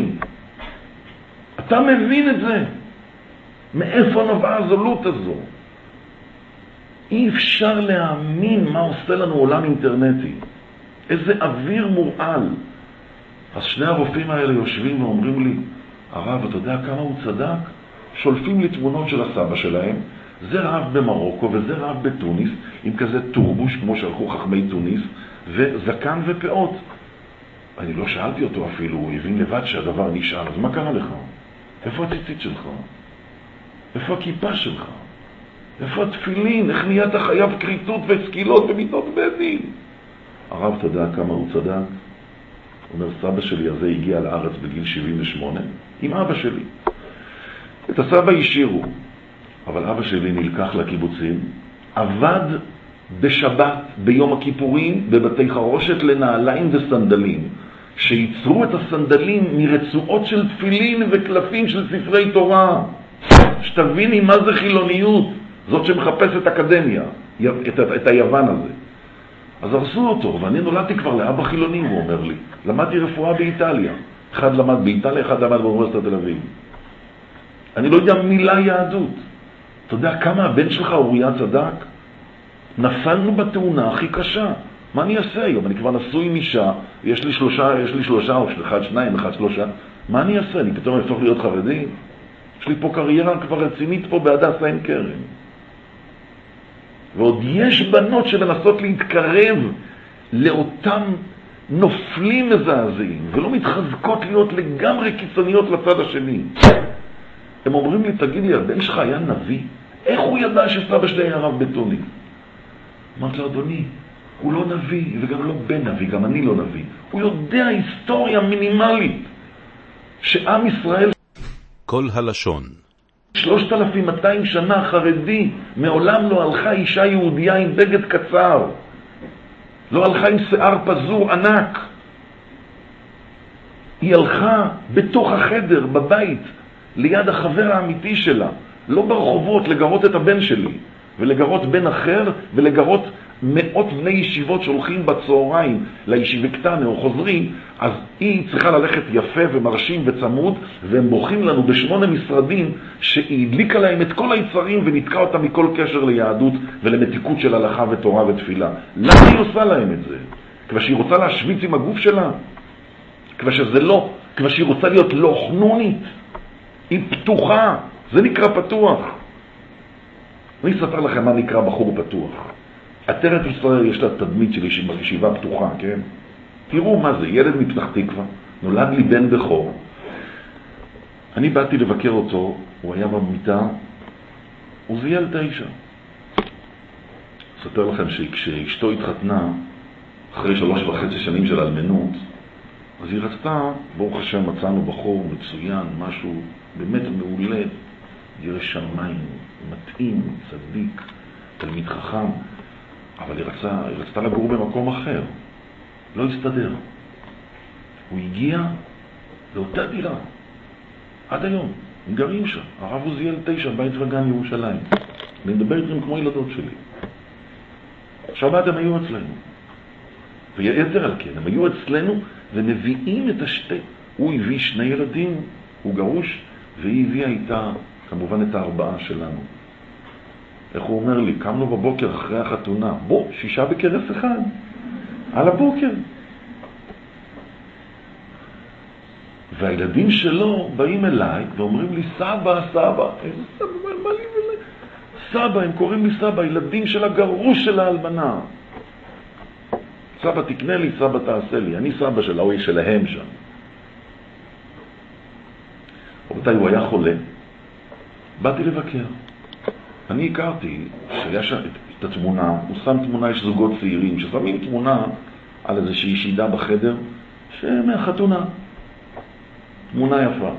אתה מבין את זה? מאיפה נובעה הזולות הזו? אי אפשר להאמין מה עושה לנו עולם אינטרנטי. איזה אוויר מורעל. אז 2 הרופאים האלה יושבים ואומרים לי, הרב, אתה יודע כמה הוא צדק? שולפים לי תמונות של הסבא שלהם, זה רב במרוקו וזה רב בטוניס, עם כזה טורבוש כמו שהלכו חכמי טוניס, וזקן ופאות. אני לא שאלתי אותו אפילו, הוא הבין לבד שהדבר נשאר, אז מה קרה לך? איפה הציצית שלך? איפה הכיפה שלך? איפה התפילין? איך נהיית חייב קריטות וסקילות במיטות בית דין? הרב, אתה יודע כמה הוא צדק? אומר, סבא שלי הזה הגיע לארץ בגיל 78 עם אבא שלי. את הסבא השאירו, אבל אבא שלי נלקח לקיבוצים, עבד בשבת, ביום הכיפורים, בבתי חרושת לנעליים וסנדלים, שייצרו את הסנדלים מרצועות של תפילין וקלפים של ספרי תורה. שתביני מה זה חילוניות, זאת שמחפשת אקדמיה, את היוון הזה. אז הרסו אותו, ואני נולדתי כבר לאבא חילוני, הוא אומר לי. למדתי רפואה באיטליה. אחד למד באיטליה, אחד למד באוניברסיטת תל אביב. אני לא יודע מילה יהדות. אתה יודע כמה הבן שלך אוריה צדק? נפלנו בתאונה הכי קשה. מה אני אעשה היום? אני כבר נשוי עם אישה, יש לי שלושה, או 1, 2, 1, 3. מה אני אעשה? אני פתאום אהפוך להיות חרדי? יש לי פה קריירה כבר רצינית פה בהדסה עין כרם. ועוד יש בנות שמנסות להתקרב לאותם נופלים מזעזעים, ולא מתחזקות להיות לגמרי קיצוניות לצד השני. הם אומרים לי, תגיד לי, הבן שלך היה נביא? איך הוא ידע שסבא שלי היה רב בטוני? אמרתי לו, אדוני, הוא לא נביא, וגם לא בן נביא, גם אני לא נביא. הוא יודע היסטוריה מינימלית, שעם ישראל... כל הלשון 3,200 שנה חרדי, מעולם לא הלכה אישה יהודייה עם בגד קצר, לא הלכה עם שיער פזור ענק. היא הלכה בתוך החדר, בבית, ליד החבר האמיתי שלה, לא ברחובות, לגרות את הבן שלי, ולגרות בן אחר, ולגרות מאות בני ישיבות שהולכים בצהריים לישיבה קטנה או חוזרים, אז היא צריכה ללכת יפה ומרשים וצמוד, והם בורחים לנו ב8 משרדים שהיא הדליקה להם את כל היצרים ונתקע אותם מכל קשר ליהדות ולמתיקות של הלכה ותורה ותפילה. למה היא עושה להם את זה? כבר שהיא רוצה להשוויץ עם הגוף שלה? כבר שזה לא, כבר שהיא רוצה להיות לא חנונית? היא פתוחה, זה נקרא פתוח. אני אספר לכם מה נקרא בחור פתוח. עטרת ישראל יש לה תדמית של ישיבה פתוחה, כן? תראו מה זה, ילד מפתח תקווה, נולד לי בן בכור. אני באתי לבקר אותו, הוא היה במיטה, הוא זייל 9. אספר לכם שכשאשתו התחתנה, אחרי 3.5 שנים של אלמנות, אז היא רצתה, ברוך השם מצאנו בחור מצוין, משהו באמת מעולה, ירא שמיים, מתאים, צדיק, תלמיד חכם, אבל היא רצתה לגור במקום אחר. לא הסתדר. הוא הגיע לאותה דירה. עד היום. הם גרים שם. הרב עוזיאל 9, בית וגן ירושלים. אני מדבר איתכם כמו ילדות שלי. שבת הם היו אצלנו. ויתר על כן, הם היו אצלנו ומביאים את השתי. הוא הביא 2 ילדים, הוא גרוש, והיא הביאה איתה כמובן את 4 שלנו. איך הוא אומר לי? קמנו בבוקר אחרי החתונה, 6 בכרס אחד, על הבוקר. והילדים שלו באים אליי ואומרים לי, סבא, סבא. איזה סבא? מה לי ולי? סבא, הם קוראים לי סבא, ילדים של הגרוש של האלמנה. סבא תקנה לי, סבא תעשה לי. אני סבא שלהם שם. רבותיי, הוא היה חולה. באתי לבקר. אני הכרתי שיש את התמונה, הוא שם תמונה, יש זוגות צעירים ששמים תמונה על איזושהי שידה בחדר שמהחתונה. תמונה יפה.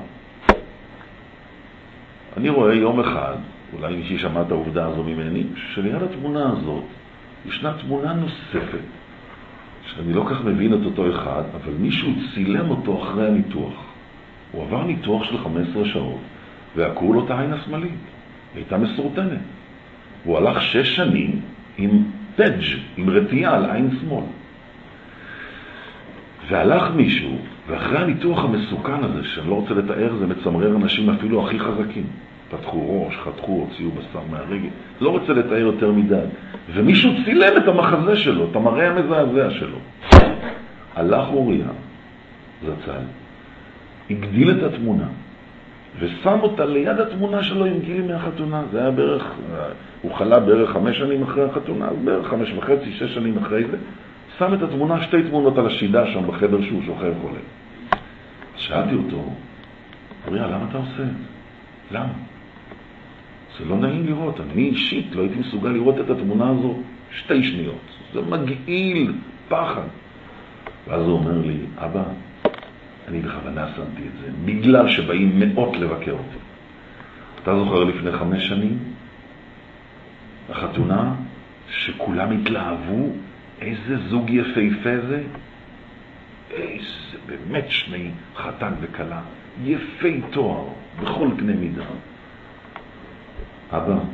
אני רואה יום אחד, אולי מישהי שמע את העובדה הזו ממני, שליד התמונה הזאת ישנה תמונה נוספת, שאני לא כך מבין את אותו אחד, אבל מישהו צילם אותו אחרי הניתוח. הוא עבר ניתוח של 15 שעות, ועקרו לו את העין השמאלית. היא הייתה מסורטנת. הוא הלך 6 שנים עם פדג', עם רטייה על עין שמאל. והלך מישהו, ואחרי הניתוח המסוכן הזה, שאני לא רוצה לתאר, זה מצמרר אנשים אפילו הכי חזקים. פתחו ראש, חתכו, הוציאו בשר מהרגל. לא רוצה לתאר יותר מדי. ומישהו צילם את המחזה שלו, את המראה המזעזע שלו. הלך אוריה, זצ"ל, הגדיל את התמונה, ושם אותה ליד התמונה שלו עם גילי מהחתונה. זה היה בערך, הוא חלה בערך 5 שנים אחרי החתונה, אז בערך 5.5, 6 שנים אחרי זה, שם את התמונה, 2 תמונות על השידה שם בחדר שהוא שוכב חולה. אז שאלתי אותו, אוריה, למה אתה עושה? למה? זה לא נעים לראות, אני אישית לא הייתי מסוגל לראות את התמונה הזו 2 שניות. זה מגעיל, פחד. ואז הוא אומר לי, אבא, אני בכוונה שמתי את זה, בגלל שבאים מאות לבקר אותי. אתה זוכר לפני 5 שנים? החתונה, שכולם התלהבו, איזה זוג יפהפה זה? איזה באמת 2 חתן וכלה, יפי תואר, בכל קנה מידה. אבא,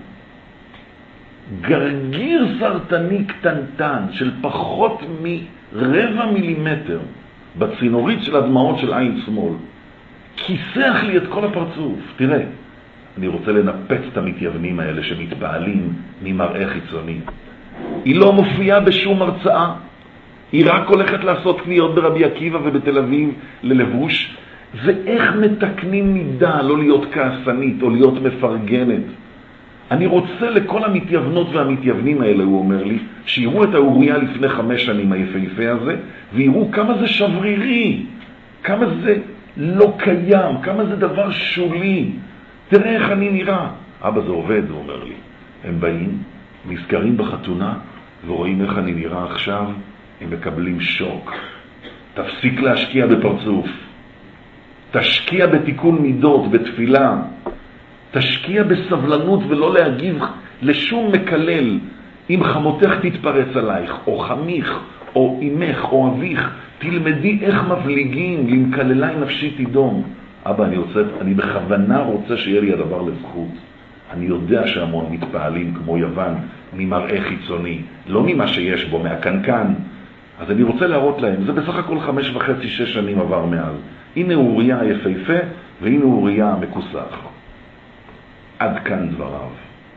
גרגיר סרטני קטנטן של פחות מ1/4 מילימטר בצינורית של הדמעות של עין שמאל, כיסח לי את כל הפרצוף. תראה, אני רוצה לנפץ את המתייוונים האלה שמתפעלים ממראה חיצוני. היא לא מופיעה בשום הרצאה, היא רק הולכת לעשות קניות ברבי עקיבא ובתל אביב ללבוש. ואיך מתקנים מידה, לא להיות כעסנית או להיות מפרגנת. אני רוצה לכל המתייוונות והמתייוונים האלה, הוא אומר לי, שיראו את האוריה לפני 5 שנים היפהפה הזה, ויראו כמה זה שברירי, כמה זה לא קיים, כמה זה דבר שולי. תראה איך אני נראה. אבא, זה עובד, הוא אומר לי. הם באים, נזכרים בחתונה, ורואים איך אני נראה עכשיו, הם מקבלים שוק. תפסיק להשקיע בפרצוף. תשקיע בתיקון מידות, בתפילה. תשקיע בסבלנות ולא להגיב לשום מקלל. אם חמותך תתפרץ עלייך, או חמיך, או אמך, או אביך, תלמדי איך מבליגים, למקללי נפשי תידום. אבא, אני בכוונה רוצה שיהיה לי הדבר לזכות. אני יודע שהמון מתפעלים כמו יוון ממראה חיצוני, לא ממה שיש בו, מהקנקן. אז אני רוצה להראות להם, זה בסך הכל 5.5, 6 שנים עבר מאז. הנה אוריה יפהפה, והנה אוריה מקוסח. עד כאן דבריו.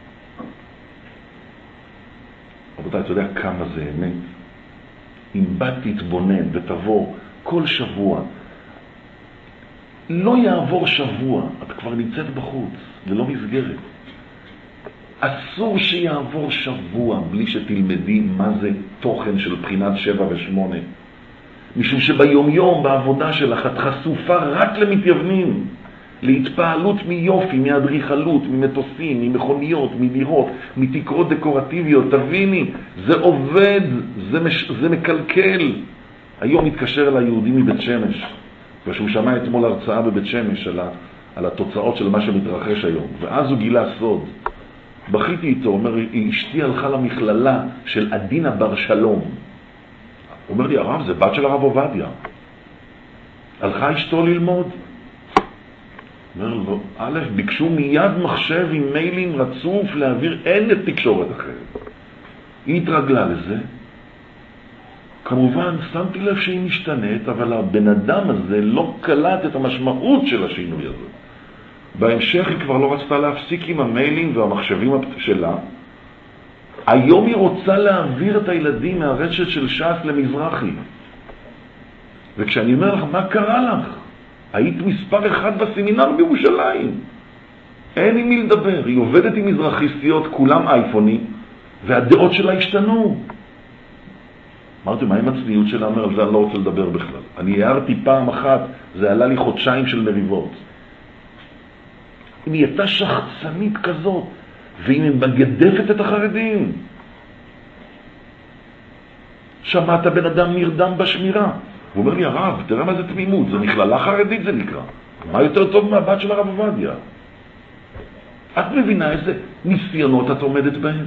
רבותיי, אתה יודע כמה זה אמת? אם בת תתבונן ותבוא כל שבוע, לא יעבור שבוע, את כבר נמצאת בחוץ, ללא מסגרת. אסור שיעבור שבוע בלי שתלמדי מה זה תוכן של בחינת 7 ו8. משום שביום יום, בעבודה שלך, את חשופה רק למתייוונים. להתפעלות מיופי, מאדריכלות, ממטוסים, ממכוניות, מדירות, מתקרות דקורטיביות. תביני, זה עובד, זה מקלקל. היום מתקשר אל היהודי מבית שמש, ושהוא שמע אתמול הרצאה בבית שמש על התוצאות של מה שמתרחש היום, ואז הוא גילה סוד. בכיתי איתו, אומר, אשתי הלכה למכללה של עדינה בר שלום. הוא אומר לי, הרב, זה בת של הרב עובדיה. הלכה אשתו ללמוד. אומר לו, א', ביקשו מיד מחשב עם מיילים רצוף להעביר, אין את תקשורת אחרת. היא התרגלה לזה. כמובן, שמתי לב שהיא משתנית, אבל הבן אדם הזה לא קלט את המשמעות של השינוי הזה. בהמשך היא כבר לא רצתה להפסיק עם המיילים והמחשבים שלה. היום היא רוצה להעביר את הילדים מהרשת של ש"ס למזרחי. וכשאני אומר לך, מה קרה לך? היית מספר אחד בסמינר בירושלים. אין עם מי לדבר. היא עובדת עם מזרחיסטיות, כולם אייפונים, והדעות שלה השתנו. אמרתי, מה עם הצניעות שלה? אומר, על זה אני לא רוצה לדבר בכלל. אני הערתי פעם אחת, זה עלה לי חודשיים של מריבות. אם היא הייתה שחצנית כזאת, ואם היא מגדפת את החרדים. שמעת בן אדם נרדם בשמירה. הוא אומר לי, הרב, תראה מה זה תמימות, זה מכללה חרדית זה נקרא. מה יותר טוב מהבת של הרב עובדיה? את מבינה איזה ניסיונות את עומדת בהם?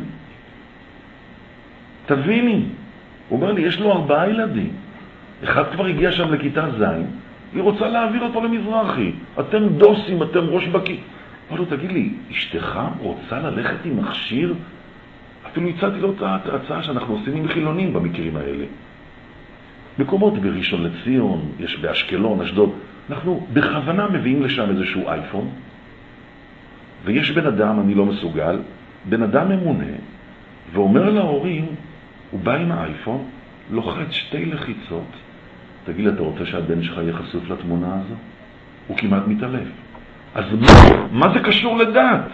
תביני. הוא אומר לי, יש לו 4 ילדים. אחד כבר הגיע שם לכיתה ז', היא רוצה להעביר אותו למזרחי. אתם דוסים, אתם ראש בקי. אמר לו, תגיד לי, אשתך רוצה ללכת עם מכשיר? אפילו הצעתי לו את ההצעה שאנחנו עושים עם חילונים במקרים האלה. מקומות בראשון לציון, יש באשקלון, אשדוד. אנחנו בכוונה מביאים לשם איזשהו אייפון, ויש בן אדם, אני לא מסוגל, בן אדם ממונה, ואומר להורים, הוא בא עם האייפון, לוחץ 2 לחיצות, תגיד לי, אתה רוצה שהבן שלך יהיה חשוף לתמונה הזו? הוא כמעט מתעלף. אז מה זה קשור לדת?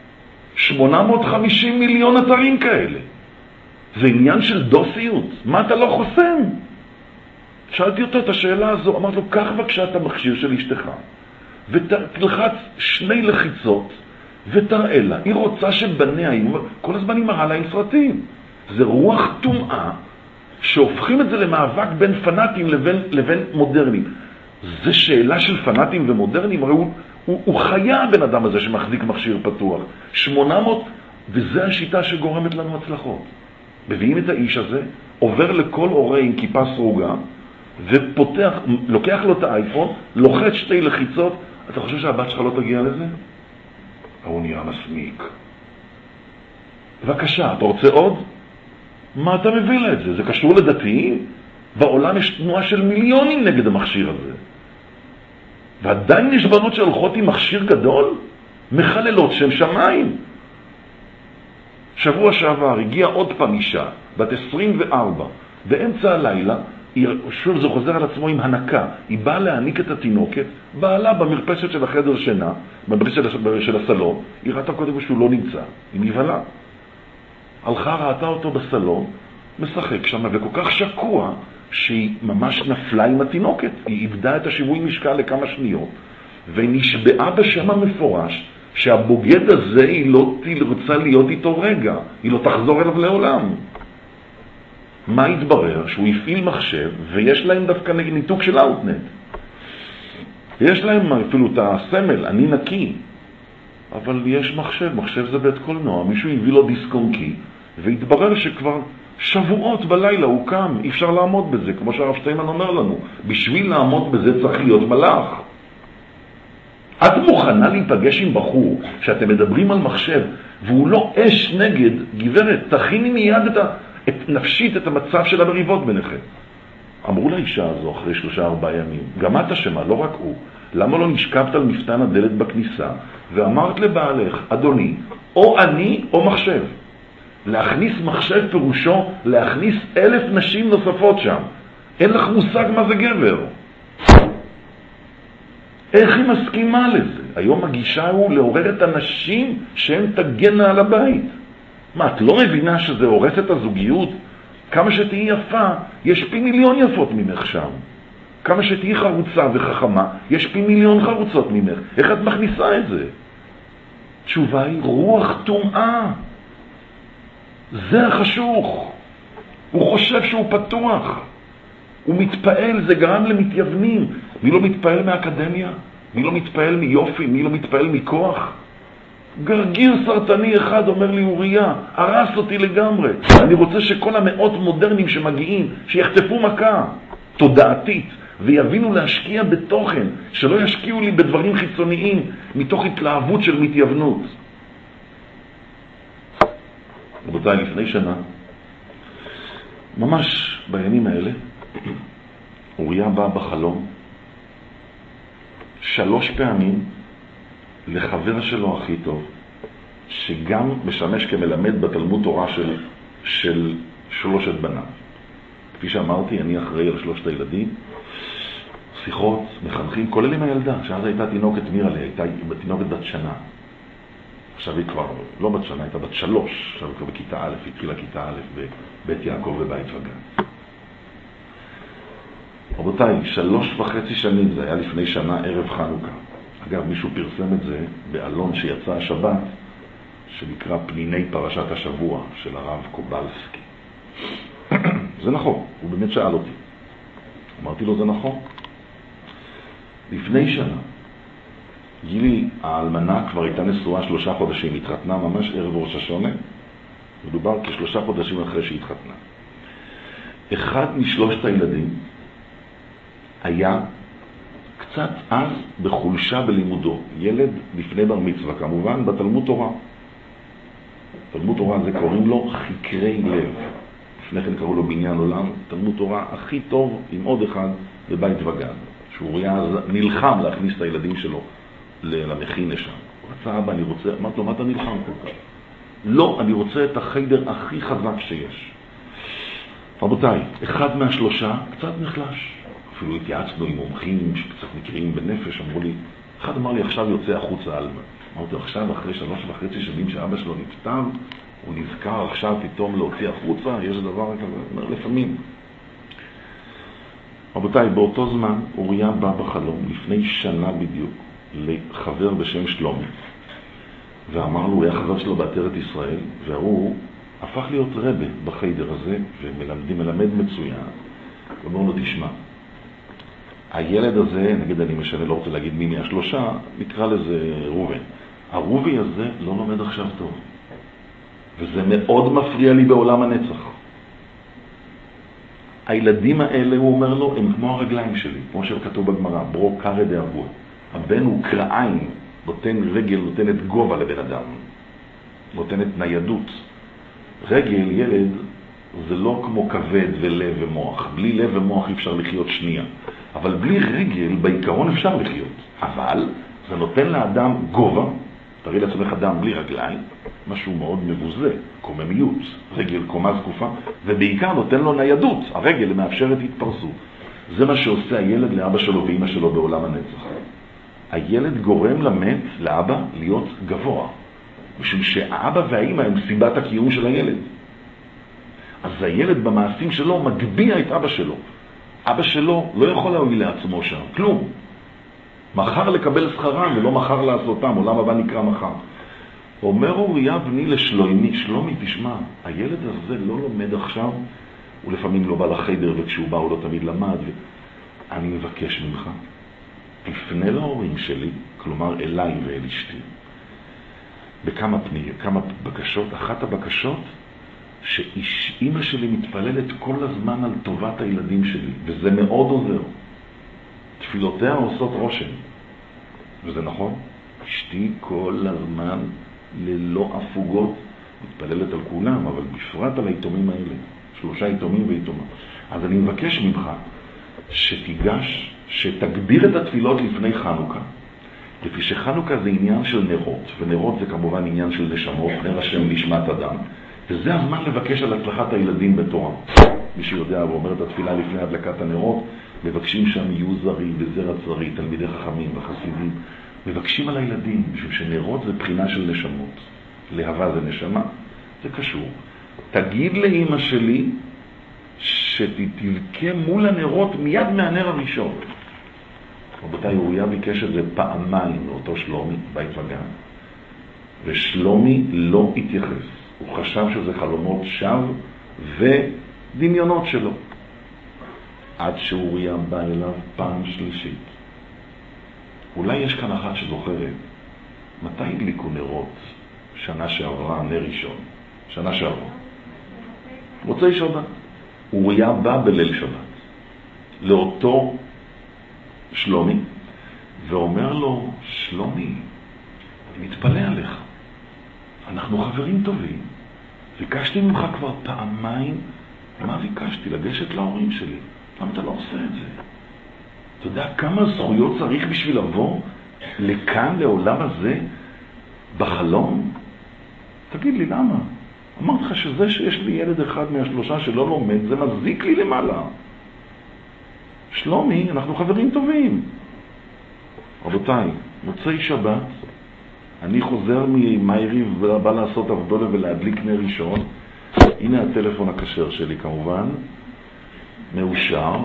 850 מיליון אתרים כאלה. זה עניין של דוסיות. מה אתה לא חוסם? שאלתי אותו את השאלה הזו, אמרתי לו, קח בבקשה את המכשיר של אשתך, ותלחץ 2 לחיצות, ותראה לה. היא רוצה שבניה, כל הזמן היא מראה לה עם סרטים. זה רוח טומאה, שהופכים את זה למאבק בין פנאטים לבין מודרנים. זה שאלה של פנאטים ומודרנים, הרי הוא חיה בן אדם הזה שמחזיק מכשיר פתוח. 800, וזה השיטה שגורמת לנו הצלחות. מביאים את האיש הזה, עובר לכל הורה עם כיפה סרוגה, ופותח, לוקח לו את האייפון, לוחץ 2 לחיצות, אתה חושב שהבת שלך לא תגיע לזה? הוא נהיה מסמיק. בבקשה, אתה רוצה עוד? מה אתה מביא לה את זה? זה קשור לדתיים? בעולם יש תנועה של מיליונים נגד המכשיר הזה. ועדיין יש בנות שהולכות עם מכשיר גדול, מחללות שם שמיים. שבוע שעבר הגיע עוד פעם אישה, בת 24, באמצע הלילה, שוב זה חוזר על עצמו עם הנקה, היא באה להעניק את התינוקת, בעלה במרפסת של החדר שינה, במרפסת של הסלון, היא ראתה קודם שהוא לא נמצא, היא נבהלה. הלכה, ראתה אותו בסלון, משחק שם, וכל כך שקוע, שהיא ממש נפלה עם התינוקת. היא איבדה את השיווי משקל לכמה שניות, ונשבעה בשם המפורש, שהבוגד הזה היא לא רוצה להיות איתו רגע, היא לא תחזור אליו לעולם. מה התברר? שהוא הפעיל מחשב, ויש להם דווקא ניתוק של אאוטנט. יש להם אפילו את הסמל, אני נקי. אבל יש מחשב זה בית קולנוע, מישהו הביא לו דיסק-און-קי, והתברר שכבר שבועות בלילה הוא קם, אי אפשר לעמוד בזה, כמו שהרב שטיינמן אומר לנו, בשביל לעמוד בזה צריך להיות מלאך. את מוכנה להיפגש עם בחור שאתם מדברים על מחשב, והוא לא אש נגד, גברת, תכיני מיד נפשית את המצב של המריבות ביניכם. אמרו לאישה הזו אחרי 3-4 ימים, גם את אשמה, לא רק הוא, למה לא נשכבת על מפתן הדלת בכניסה, ואמרת לבעלך, אדוני, או אני או מחשב. להכניס מחשב פירושו, להכניס 1,000 נשים נוספות שם. אין לך מושג מה זה גבר. איך היא מסכימה לזה? היום הגישה הוא לעורר את הנשים שהן תגנה על הבית. מה, את לא מבינה שזה הורס את הזוגיות? כמה שתהי יפה, יש פי מיליון יפות ממך שם. כמה שתהי חרוצה וחכמה, יש פי מיליון חרוצות ממך. איך את מכניסה את זה? תשובה היא רוח טומאה. זה החשוך. הוא חושב שהוא פתוח. הוא מתפעל, זה גרם למתייוונים. מי לא מתפעל מהאקדמיה? מי לא מתפעל מיופי? מי לא מתפעל מכוח? גרגיר סרטני אחד, אומר לי אוריה, הרס אותי לגמרי. אני רוצה שכל המאות מודרנים שמגיעים, שיחטפו מכה תודעתית, ויבינו להשקיע בתוכן, שלא ישקיעו לי בדברים חיצוניים, מתוך התלהבות של מתייוונות. רבותיי, לפני שנה, ממש בימים האלה, אוריה בא בחלום 3 פעמים לחבר שלו הכי טוב, שגם משמש כמלמד בתלמוד תורה של 3 בניו. כפי שאמרתי, אני אחראי על 3 הילדים, שיחות, מחנכים, כולל עם הילדה, שאז הייתה תינוקת מירלה, הייתה תינוקת בת שנה. עכשיו היא כבר לא בת שנה, הייתה בת 3, עכשיו היא כבר בכיתה א', התחילה כיתה א' בבית יעקב ובית וגן. רבותיי, 3.5 שנים, זה היה לפני שנה, ערב חנוכה. אגב, מישהו פרסם את זה באלון שיצא השבת, שנקרא פניני פרשת השבוע של הרב קובלסקי. זה נכון, הוא באמת שאל אותי. אמרתי לו, זה נכון. לפני שנה, גילי האלמנה כבר הייתה נשואה 3 חודשים, התחתנה ממש ערב ראש השונה, מדובר כ3 חודשים אחרי שהתחתנה. אחד מ3 הילדים היה קצת אז בחולשה בלימודו, ילד לפני בר מצווה, כמובן בתלמוד תורה. תלמוד תורה זה קוראים לו חקרי לב. לפני כן קראו לו בניין עולם, תלמוד תורה הכי טוב עם עוד אחד בבית וגן. שאוריה נלחם להכניס את הילדים שלו למכינה שם. הוא רצה, אבא, אני רוצה, אמרת לו, מה אתה נלחם כל כך? לא, אני רוצה את החיידר הכי חזק שיש. רבותיי, אחד מה3 קצת נחלש. אפילו התייעצנו עם מומחים שקצת מכירים בנפש, אמרו לי, אחד אמר לי, עכשיו יוצא החוצה אלמה. אמרתי, עכשיו אחרי 3.5 שנים שאבא שלו נפטר, הוא נזכר עכשיו פתאום להוציא החוצה, יש דבר כזה, אומר, לפעמים. רבותיי, באותו זמן אוריה בא בחלום, לפני שנה בדיוק, לחבר בשם שלומי, ואמר לו, הוא היה חבר שלו בעטרת ישראל, והוא הפך להיות רבה בחיידר הזה, ומלמד מצוין. הוא אומר לו, תשמע, הילד הזה, נגיד אני משנה, לא רוצה להגיד מי מה3, נקרא לזה רובן. הרובי הזה לא לומד עכשיו טוב, וזה מאוד מפריע לי בעולם הנצח. הילדים האלה, הוא אומר לו, הם כמו הרגליים שלי, כמו שכתוב בגמרא, ברו קרא דאבוה. הבן הוא קרעיים, נותן רגל, נותנת גובה לבן אדם, נותנת ניידות. רגל, ילד, זה לא כמו כבד ולב ומוח. בלי לב ומוח אי אפשר לחיות שנייה. אבל בלי רגל, בעיקרון אפשר לחיות. אבל זה נותן לאדם גובה, תראי לעצמך אדם בלי רגליים, משהו מאוד מבוזה, קוממיות, רגל קומה זקופה, ובעיקר נותן לו ניידות, הרגל מאפשרת התפרסות. זה מה שעושה הילד לאבא שלו ואמא שלו בעולם הנצח. הילד גורם למת, לאבא, להיות גבוה, משום שהאבא והאמא הם סיבת הקיום של הילד. אז הילד במעשים שלו מגביע את אבא שלו. אבא שלו לא יכול להוביל לעצמו שם, כלום. מחר לקבל שכרם ולא מחר לעשותם, עולם הבא נקרא מחר. אומר אוריה בני לשלומי, שלומי תשמע, הילד הזה לא לומד עכשיו, הוא לפעמים לא בא לחדר, וכשהוא בא הוא לא תמיד למד, אני מבקש ממך, תפנה להורים שלי, כלומר אליי ואל אשתי, בכמה פניות, כמה בקשות. אחת הבקשות, שאמא שלי מתפללת כל הזמן על טובת הילדים שלי, וזה מאוד עוזר. תפילותיה עושות רושם, וזה נכון. אשתי כל הזמן ללא הפוגות מתפללת על כולם, אבל בפרט על היתומים האלה, 3 יתומים ויתומה. אז אני מבקש ממך שתיגש, שתגביר את התפילות לפני חנוכה, לפי שחנוכה זה עניין של נרות, ונרות זה כמובן עניין של נשמות, נר השם נשמת אדם, וזה הזמן לבקש על הצלחת הילדים בתורה. מי שיודע ואומר את התפילה לפני הדלקת הנרות, מבקשים שם יהיו זרי וזרע צרי, תלמידי חכמים וחסידים, מבקשים על הילדים, בשביל שנרות זה בחינה של נשמות. להבה זה נשמה, זה קשור. תגיד לאמא שלי שתבכה מול הנרות מיד מהנר הראשון. רבותיי, אוריה ביקש את זה פעמיים לאותו שלומי, בית וגן, ושלומי לא התייחס. הוא חשב שזה חלומות שווא ודמיונות שלו. עד שאוריה בא אליו פעם שלישית. אולי יש כאן אחת שזוכרת, מתי הדליקו נרות? שנה שעברה, נר ראשון. שנה שעברה. מוצאי שבת. אוריה בא בליל שבת. לאותו שלומי, ואומר לו, שלומי, אני מתפלא עליך. אנחנו חברים טובים. ביקשתי ממך כבר פעמיים. מה ביקשתי? לגשת להורים שלי. למה אתה לא עושה את זה? אתה יודע כמה זכויות צריך בשביל לבוא לכאן, לעולם הזה, בחלום? תגיד לי, למה? אמרתי לך שזה שיש לי ילד אחד מהשלושה שלא לומד, זה מזיק לי למעלה. שלומי, אנחנו חברים טובים. רבותיי, מוצאי שבת, אני חוזר ממיירי ובא לעשות עבדולה ולהדליק נר ראשון. הנה הטלפון הכשר שלי כמובן, מאושר.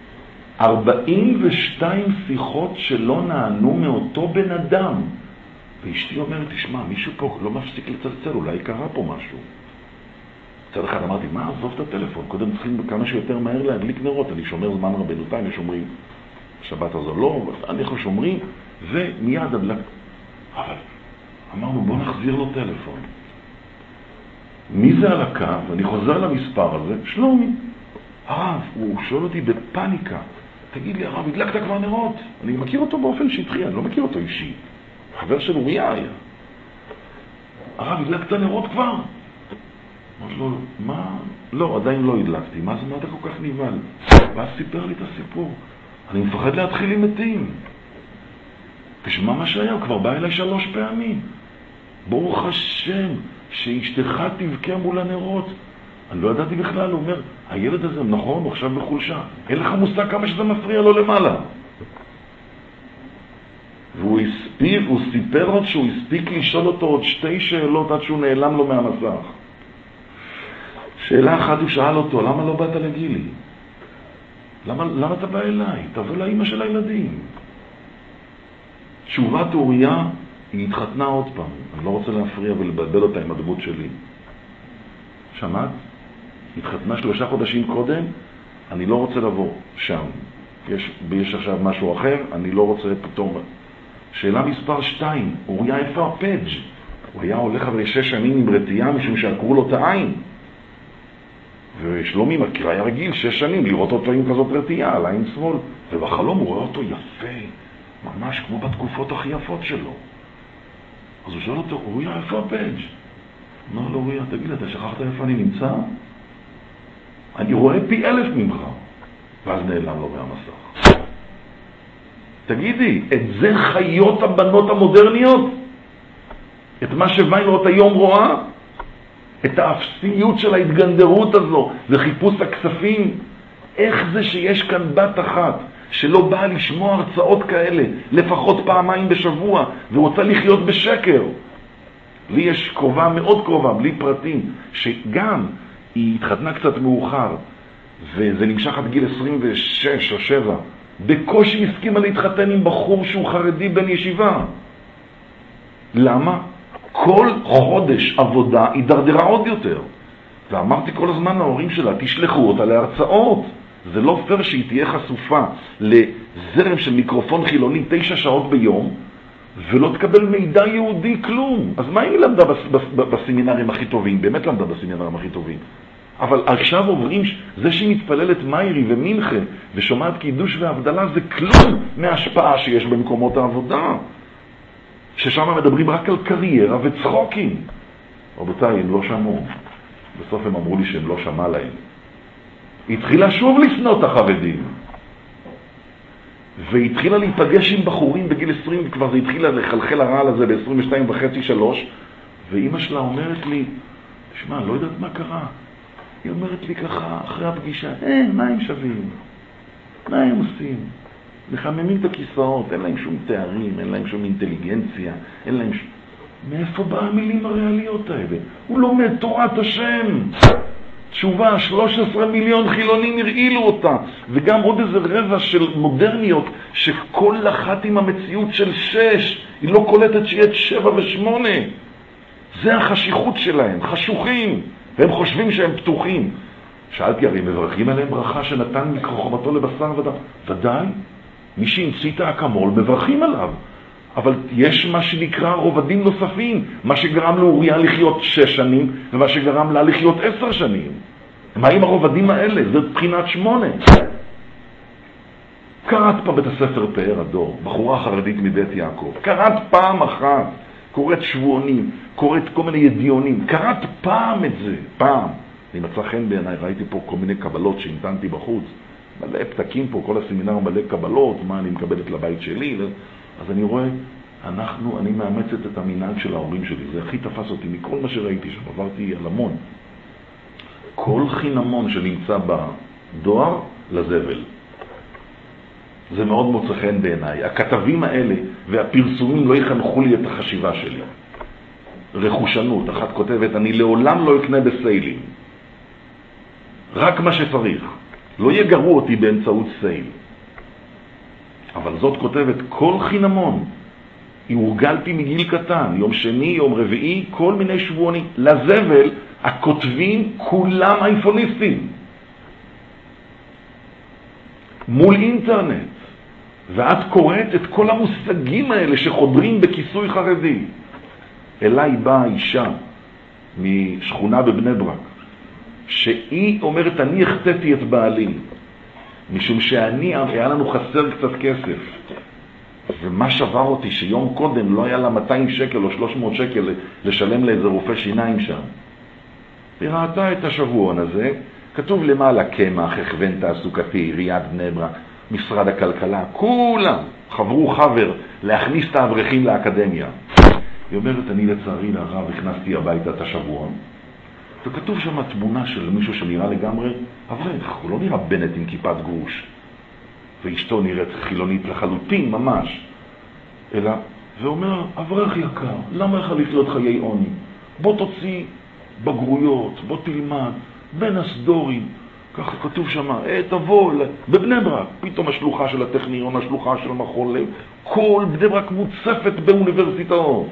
42 שיחות שלא נענו מאותו בן אדם. ואשתי אומרת, תשמע, מישהו פה לא מפסיק לצלצל, אולי קרה פה משהו. מצד אחד אמרתי, מה, עזוב את הטלפון, קודם צריכים כמה שיותר מהר להדליק נרות, אני שומר זמן רבנותיי, אני שומרים, השבת הזו לא, אנחנו שומרים, ומיד הדלק. אבל אמרנו, בוא נחזיר לו טלפון. מי זה על הקו? אני חוזר למספר הזה, שלומי. הרב, הוא שואל אותי בפניקה, תגיד לי, הרב, הדלקת כבר נרות? אני מכיר אותו באופן שטחי, אני לא מכיר אותו אישי. חבר של אוריה היה. הרב, הדלקת נרות כבר? אמרתי לו, מה? לא, עדיין לא הדלקתי. מה זה, מה אתה כל כך נבהל? ואז סיפר לי את הסיפור. אני מפחד להתחיל עם מתים. תשמע מה שהיה, הוא כבר בא אליי 3 פעמים. ברוך השם, שאשתך תבכה מול הנרות. אני לא ידעתי בכלל, הוא אומר, הילד הזה, נכון, הוא עכשיו בחולשה. אין לך מושג כמה שזה מפריע לו למעלה. והוא סיפר עוד שהוא הספיק לשאול אותו עוד 2 שאלות עד שהוא נעלם לו מהמסך. שאלה אחת הוא שאל אותו, למה לא באת לגילי? למה אתה בא אליי? תבוא לאמא של הילדים. תשובת אוריה, היא התחתנה עוד פעם. אני לא רוצה להפריע ולבלבל אותה עם הדמות שלי. שמעת? התחתנה 3 חודשים קודם, אני לא רוצה לבוא שם. יש עכשיו משהו אחר, אני לא רוצה פתאום. שאלה מספר 2, אוריה איפה הפאג'? הוא היה הולך אבל 6 שנים עם רתיעה משום שעקרו לו את העין. ושלומי מכיר, היה רגיל 6 שנים לראות אותו עם כזאת רתיעה על העין שמאל. ובחלום הוא רואה אותו יפה, ממש כמו בתקופות הכי יפות שלו. אז הוא שואל אותו, אוריה איפה הפאג'? אמר לו, אוריה, תגיד, אתה שכחת איפה אני נמצא? אני רואה פי 1000 ממך. ואז נעלם לו מהמסך. תגידי, את זה חיות הבנות המודרניות? את מה שוויינרוט היום רואה? את האפסיות של ההתגנדרות הזו וחיפוש הכספים? איך זה שיש כאן בת אחת שלא באה לשמוע הרצאות כאלה לפחות 2 פעמים בשבוע ורוצה לחיות בשקר? לי יש קרובה מאוד קרובה, בלי פרטים, שגם היא התחתנה קצת מאוחר וזה נמשך עד גיל 26 או 7, בקושי הסכימה להתחתן עם בחור שהוא חרדי בן ישיבה. למה? כל חודש עבודה היא דרדרה עוד יותר. ואמרתי כל הזמן להורים שלה, תשלחו אותה להרצאות. זה לא פייר שהיא תהיה חשופה לזרם של מיקרופון חילוני 9 שעות ביום, ולא תקבל מידע יהודי כלום. אז מה היא למדה בסמינרים הכי טובים? באמת למדה בסמינרים הכי טובים. אבל עכשיו עוברים, זה שהיא מתפללת מיירי ומנחה ושומעת קידוש והבדלה, זה כלום מההשפעה שיש במקומות העבודה. ששם מדברים רק על קריירה וצחוקים. רבותיי, הם לא שמעו. בסוף הם אמרו לי שהם לא שמע להם. היא התחילה שוב לשנוא את החרדים. והתחילה להיפגש עם בחורים בגיל 20, כבר זה התחילה לחלחל הרעל הזה ב-22.5, 3, ואמא שלה אומרת לי, תשמע, לא יודעת מה קרה. היא אומרת לי ככה, אחרי הפגישה, מה הם שווים? מה הם עושים? מחממים את הכיסאות, אין להם שום תארים, אין להם שום אינטליגנציה, אין להם שום... מאיפה באה המילים הריאליות האלה? הוא לומד תורת השם. תשובה, 13 מיליון חילונים הרעילו אותה, וגם עוד איזה רבע של מודרניות, שכל אחת עם המציאות של 6, היא לא קולטת שיהיה 7 ו8. זה החשיכות שלהם, חשוכים, והם חושבים שהם פתוחים. שאלתי, הרי מברכים עליהם ברכה שנתן מכרחומתו לבשר ודם. ודאי, מי שהמציא את האקמול מברכים עליו. אבל יש מה שנקרא רובדים נוספים, מה שגרם לאוריה לחיות 6 שנים, ומה שגרם לה לחיות 10 שנים. מה עם הרובדים האלה? זה בחינת 8. קראת פעם בית הספר פאר הדור, בחורה חרדית מבית יעקב, קראת פעם אחת, קוראת שבועונים, קוראת כל מיני ידיונים, קראת פעם את זה, פעם. אני מצא חן בעיניי, ראיתי פה כל מיני קבלות שהמתנתי בחוץ, מלא פתקים פה, כל הסמינר מלא קבלות, מה אני מקבלת לבית שלי, אז אני רואה, אני מאמצת את המנהג של ההורים שלי, זה הכי תפס אותי מכל מה שראיתי שם, עברתי על המון. כל חינמון שנמצא בדואר לזבל. זה מאוד מוצא חן בעיניי. הכתבים האלה והפרסומים לא יחנכו לי את החשיבה שלי. רכושנות, אחת כותבת, אני לעולם לא אקנה בסיילים. רק מה שצריך. לא יגרו אותי באמצעות סייל. אבל זאת כותבת, כל חינמון. הורגלתי מגיל קטן, יום שני, יום רביעי, כל מיני שבועונים. לזבל, הכותבים כולם אייפוניסטים. מול אינטרנט. ואת קוראת את כל המושגים האלה שחודרים בכיסוי חרדי. אליי באה אישה משכונה בבני ברק, שהיא אומרת, אני החטאתי את בעלי, משום היה לנו חסר קצת כסף. ומה שבר אותי שיום קודם לא היה לה 200 שקל או 300 שקל לשלם לאיזה רופא שיניים שם. היא ראתה את השבועון הזה, כתוב למעלה קמח, הכוון תעסוקתי, עיריית בני ברק, משרד הכלכלה, כולם חברו חבר להכניס את האברכים לאקדמיה. היא אומרת, אני לצערי לרב הכנסתי הביתה את השבועון, וכתוב שם תמונה של מישהו שנראה לגמרי אברך, הוא לא נראה בנט עם כיפת גרוש, ואשתו נראית חילונית לחלוטין ממש, אלא, ואומר, אברך יקר, למה לך לחיות חיי עוני? בוא תוציא בגרויות, בוא תלמד, בין הסדורים, ככה כתוב שם, תבוא בבני ברק, פתאום השלוחה של הטכניון, השלוחה של מכון לב, כל בני ברק מוצפת באוניברסיטאות.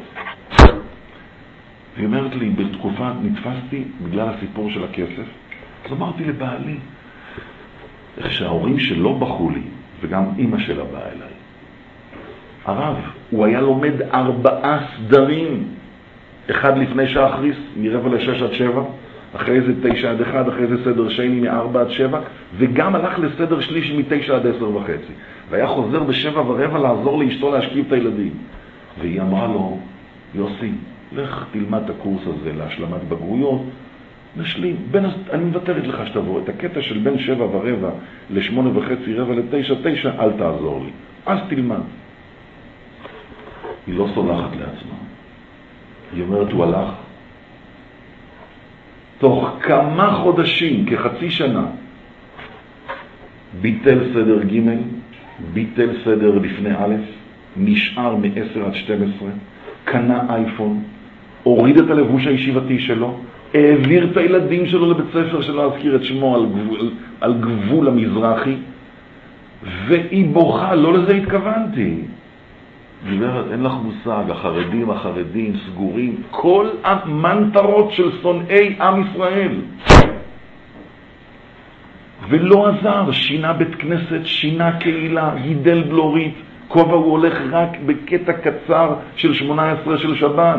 והיא אומרת לי, בתקופה נתפסתי בגלל הסיפור של הכסף, אז אמרתי לבעלי, איך שההורים שלא בחו לי, וגם אמא שלה באה אליי, הרב, הוא היה לומד 4 סדרים, אחד לפני שאחריס, מ5:45 עד 7, אחרי זה 9 עד 1, אחרי זה סדר שני מ4 עד 7, וגם הלך לסדר שלישי מ9 עד 10:30. והיה חוזר ב7:15 לעזור לאשתו להשכיב את הילדים. והיא אמרה לו, יוסי, לך תלמד את הקורס הזה להשלמת בגרויות, נשלים, אני מבטרת לך שתבוא, את הקטע של בין 7:15 ל8:30, רבע ל9, 9, אל תעזור לי. אז תלמד. היא לא סולחת לעצמה. היא אומרת, הוא הלך, תוך כמה חודשים, כחצי שנה, ביטל סדר ג', ביטל סדר לפני א', נשאר מ10 עד 12, קנה אייפון, הוריד את הלבוש הישיבתי שלו, העביר את הילדים שלו לבית ספר שלא אזכיר את שמו על גבול המזרחי, והיא בוכה, לא לזה התכוונתי. גברת, אין לך מושג, החרדים סגורים, כל המנטרות של שונאי עם ישראל. ולא עזר, שינה בית כנסת, שינה קהילה, גידל בלורית, כובע הוא הולך רק בקטע קצר של 18 של שבת.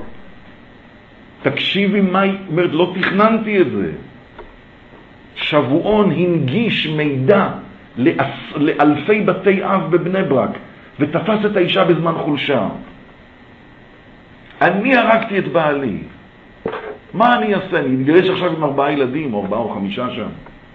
תקשיבי מה היא אומרת, לא תכננתי את זה. שבועון הנגיש מידע לאלפי בתי אב בבני ברק, ותפס את האישה בזמן חולשה. אני הרגתי את בעלי. מה אני אעשה? אני מתגרש עכשיו עם 4 ילדים, או 4 או 5 שם.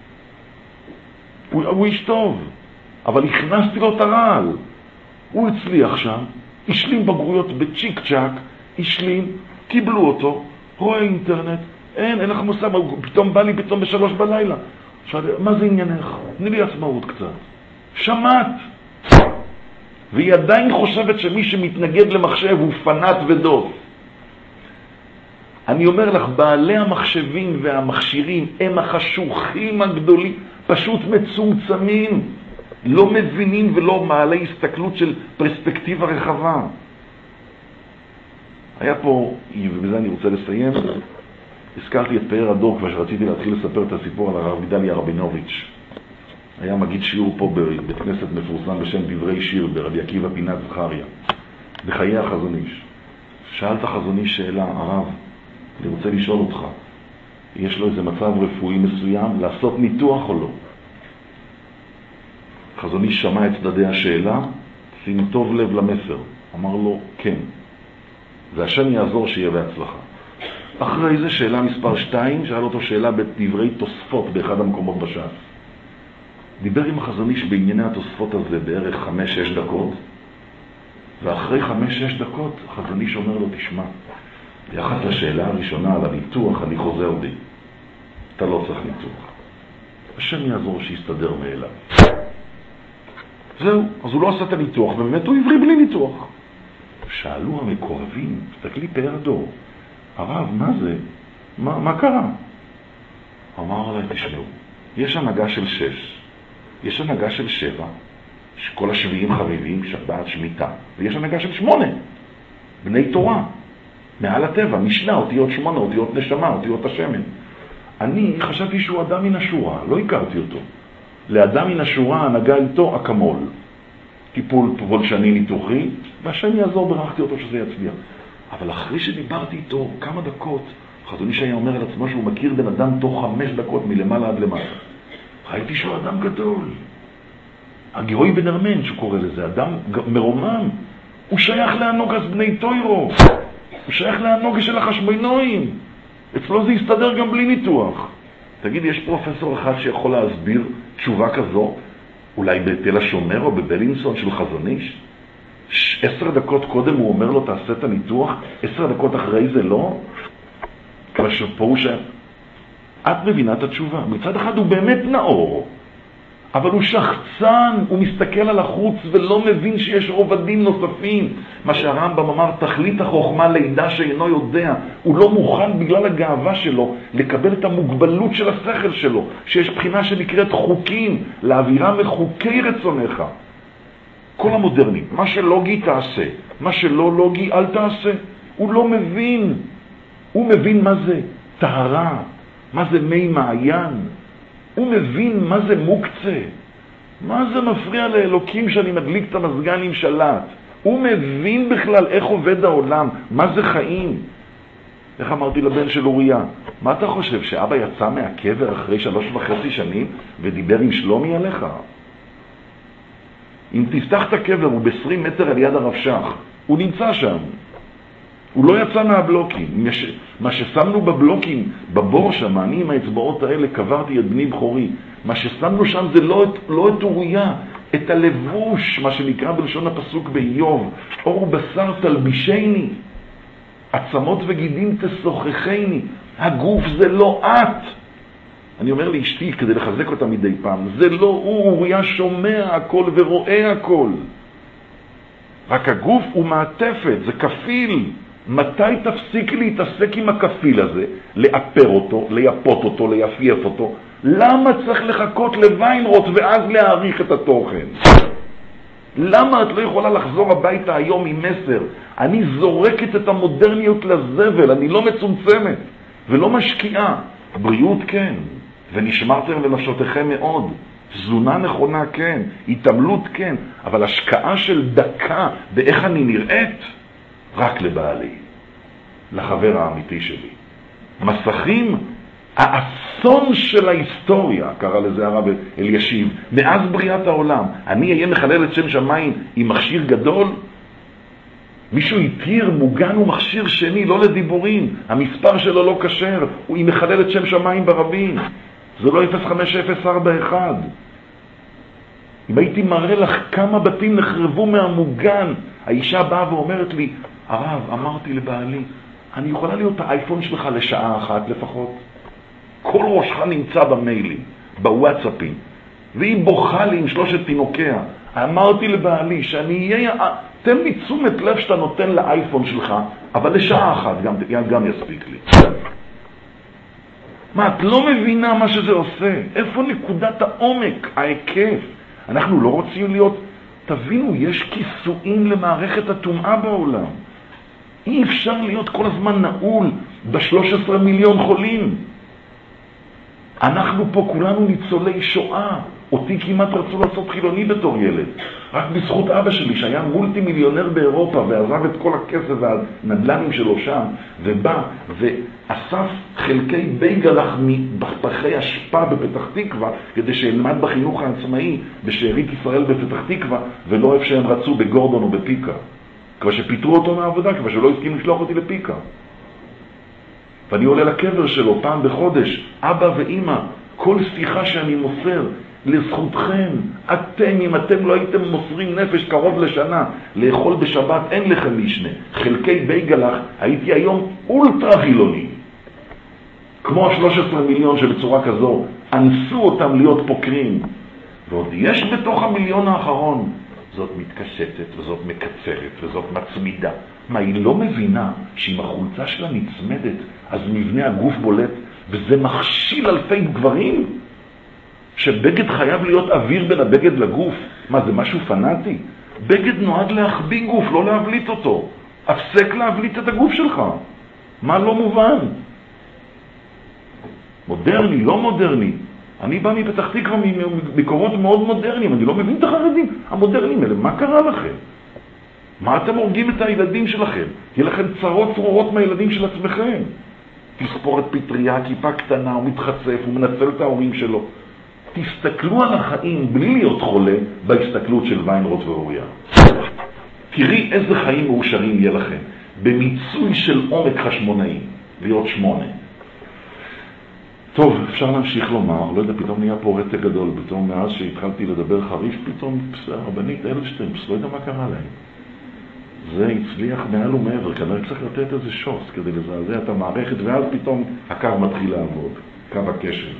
הוא איש טוב, אבל הכנסתי לו את הרעל. הוא הצליח שם, השלים בגרויות בצ'יק צ'ק, השלים, קיבלו אותו, רואה אינטרנט, אין לך מושג, פתאום בא לי פתאום ב3 בלילה. מה זה עניינך? תני לי עצמאות קצת. שמעת. והיא עדיין חושבת שמי שמתנגד למחשב הוא פנאט ודוס. אני אומר לך, בעלי המחשבים והמכשירים הם החשוכים הגדולים, פשוט מצומצמים, לא מבינים ולא מעלי הסתכלות של פרספקטיבה רחבה. היה פה, ובזה אני רוצה לסיים, הזכרתי את פאר הדור כבר שרציתי להתחיל לספר את הסיפור על הרב גדליה רבינוביץ'. היה מגיד שיעור פה בבית כנסת מפורסם בשם דברי שיר ברבי עקיבא פינת זכריה, בחיי החזון איש. שאלת החזון איש שאלה, הרב, אני רוצה לשאול אותך, יש לו איזה מצב רפואי מסוים לעשות ניתוח או לא? חזון איש שמע את צדדי השאלה, שים טוב לב למסר. אמר לו, כן. והשם יעזור שיהיה בהצלחה. אחרי זה שאלה מספר 2, שאל אותו שאלה בדברי תוספות באחד המקומות בש"ס. דיבר עם החזון איש בענייני התוספות הזה בערך 5-6 דקות, ואחרי 5-6 דקות החזון איש אומר לו, תשמע, ביחס לשאלה הראשונה על הניתוח, אני חוזר בי. אתה לא צריך ניתוח. השם יעזור שיסתדר מאליו. זהו, אז הוא לא עשה את הניתוח, ובאמת הוא עברי בלי ניתוח. שאלו המקורבים, תסתכלי פאר הדור, הרב, מה זה? מה קרה? אמר עליי, תשמעו, יש הנהגה של 6, יש הנהגה של 7, שכל השביעים חביבים, שבת, שמיטה, ויש הנהגה של 8, בני תורה, מעל הטבע, משנה, אותיות 8, אותיות נשמה, אותיות השמן. אני חשבתי שהוא אדם מן השורה, לא הכרתי אותו. לאדם מן השורה הנהגה איתו אקמול. טיפול פולשני ניתוחי, והשם יעזור, ברכתי אותו שזה יצליח. אבל אחרי שדיברתי איתו כמה דקות, חזון איש היה אומר על עצמו שהוא מכיר בן אדם תוך 5 דקות מלמעלה עד למטה. ראיתי שהוא אדם גדול. הגירוי בן הרמן שקורא לזה, אדם מרומם. הוא שייך להנוגס בני טוירו. הוא שייך להנוגס של החשבונאים. אצלו זה יסתדר גם בלי ניתוח. תגיד, יש פרופסור אחד שיכול להסביר תשובה כזו, אולי בתל השומר או בבלינסון של חזון איש? 10 דקות קודם הוא אומר לו, תעשה את הניתוח, 10 דקות אחרי זה לא? פה הוא את מבינה את התשובה. מצד אחד הוא באמת נאור, אבל הוא שחצן, הוא מסתכל על החוץ ולא מבין שיש רובדים נוספים. מה שהרמב"ם אמר, תכלית החוכמה לידע שאינו יודע. הוא לא מוכן בגלל הגאווה שלו לקבל את המוגבלות של השכל שלו, שיש בחינה שנקראת חוקים, להעבירה מחוקי רצונך. כל המודרנים, מה שלוגי תעשה, מה שלא לוגי אל תעשה. הוא לא מבין. הוא מבין מה זה טהרה, מה זה מי מעיין. הוא מבין מה זה מוקצה. מה זה מפריע לאלוקים שאני מדליק את המזגן עם שלט. הוא מבין בכלל איך עובד העולם, מה זה חיים. איך אמרתי לבן של אוריה, מה אתה חושב, שאבא יצא מהקבר אחרי 3.5 שנים ודיבר עם שלומי עליך? אם תפתח את הקבר, הוא ב-20 מטר על יד הרב שך, הוא נמצא שם. הוא לא יצא מהבלוקים. מה ששמנו בבלוקים, בבור שם, אני עם האצבעות האלה קברתי את בני בכורי. מה ששמנו שם זה לא את אוריה, את הלבוש, מה שנקרא בלשון הפסוק באיוב, אור בשר תלבישני, עצמות וגידים תשוחחני. הגוף זה לא את. אני אומר לאשתי כדי לחזק אותה מדי פעם, זה לא הוא, אוריה שומע הכל ורואה הכל. רק הגוף הוא מעטפת, זה כפיל. מתי תפסיק להתעסק עם הכפיל הזה? לאפר אותו, ליפות אותו, ליפייף אותו. למה צריך לחכות לוויינרוט ואז להעריך את התוכן? למה את לא יכולה לחזור הביתה היום עם מסר? אני זורקת את המודרניות לזבל, אני לא מצומצמת ולא משקיעה. בריאות כן, ונשמרתם לנפשותיכם מאוד. תזונה נכונה כן, התעמלות כן, אבל השקעה של דקה באיך אני נראית, רק לבעלי, לחבר האמיתי שלי. מסכים, האסון של ההיסטוריה, קרא לזה הרב אלישיב, מאז בריאת העולם. אני אהיה מחלל את שם שמיים עם מכשיר גדול? מישהו התיר מוגן ומכשיר שני, לא לדיבורים, המספר שלו לא כשר, הוא מחלל את שם שמיים ברבים. זה לא 05041. אם הייתי מראה לך כמה בתים נחרבו מהמוגן, האישה באה ואומרת לי, הרב, אמרתי לבעלי, אני יכולה להיות האייפון שלך לשעה אחת לפחות? כל ראשך נמצא במיילים, בוואטסאפים, והיא בוכה לי עם 3 תינוקיה. אמרתי לבעלי שאני אהיה, תן לי תשומת לב שאתה נותן לאייפון שלך, אבל לשעה אחת גם יספיק לי. מה, את לא מבינה מה שזה עושה? איפה נקודת העומק, ההיקף? אנחנו לא רוצים להיות, תבינו, יש כיסויים למערכת הטומאה בעולם. אי אפשר להיות כל הזמן נעול ב13 מיליון חולים. אנחנו פה כולנו ניצולי שואה. אותי כמעט רצו לעשות חילוני בתור ילד. רק בזכות אבא שלי שהיה מולטי מיליונר באירופה ועזב את כל הכסף והנדלנים שלו שם, ובא ואסף חלקי בייגלח מפחי אשפה בפתח תקווה כדי שילמד בחינוך העצמאי בשארית ישראל בפתח תקווה, ולא איפה שהם רצו בגורדון או בפיקה. כבר שפיתרו אותו מהעבודה, כבר שלא הסכים לשלוח אותי לפיקה. ואני עולה לקבר שלו פעם בחודש, אבא ואמא, כל שיחה שאני מוסר לזכותכם, אתם, אם אתם לא הייתם מוסרים נפש קרוב לשנה, לאכול בשבת אין לכם משנה, חלקי בייגלח, הייתי היום אולטרה חילוני. כמו 13 מיליון שבצורה כזו, אנסו אותם להיות פוקרים. ועוד יש בתוך המיליון האחרון, זאת מתקשטת וזאת מקצרת וזאת מצמידה. מה, היא לא מבינה שאם החולצה שלה נצמדת, אז מבנה הגוף בולט, וזה מכשיל אלפי גברים? שבגד חייב להיות אוויר בין הבגד לגוף. מה, זה משהו פנאטי? בגד נועד להחביא גוף, לא להבליט אותו. הפסק להבליט את הגוף שלך. מה לא מובן? מודרני, לא מודרני. אני בא מפתח תקווה ממקורות מאוד מודרניים, אני לא מבין את החרדים המודרניים האלה. מה קרה לכם? מה אתם הורגים את הילדים שלכם? יהיה לכם צרות צרורות מהילדים של עצמכם. תספורת פטריה, כיפה קטנה, הוא מתחצף, הוא מנצל את ההורים שלו. תסתכלו על החיים בלי להיות חולה בהסתכלות של ויינרוט ואוריה. תראי איזה חיים מאושרים יהיה לכם במיצוי של עומק חשמונאי, להיות 8. טוב, אפשר להמשיך לומר, לא יודע, פתאום נהיה פה רטה גדול, פתאום מאז שהתחלתי לדבר חריף, פתאום הרבנית אלשטיין, לא יודע מה קרה להם. זה הצליח מעל ומעבר, כנראה צריך לתת איזה שוס כדי לזעזע את המערכת, ואז פתאום הקו מתחיל לעבוד, קו הקשר.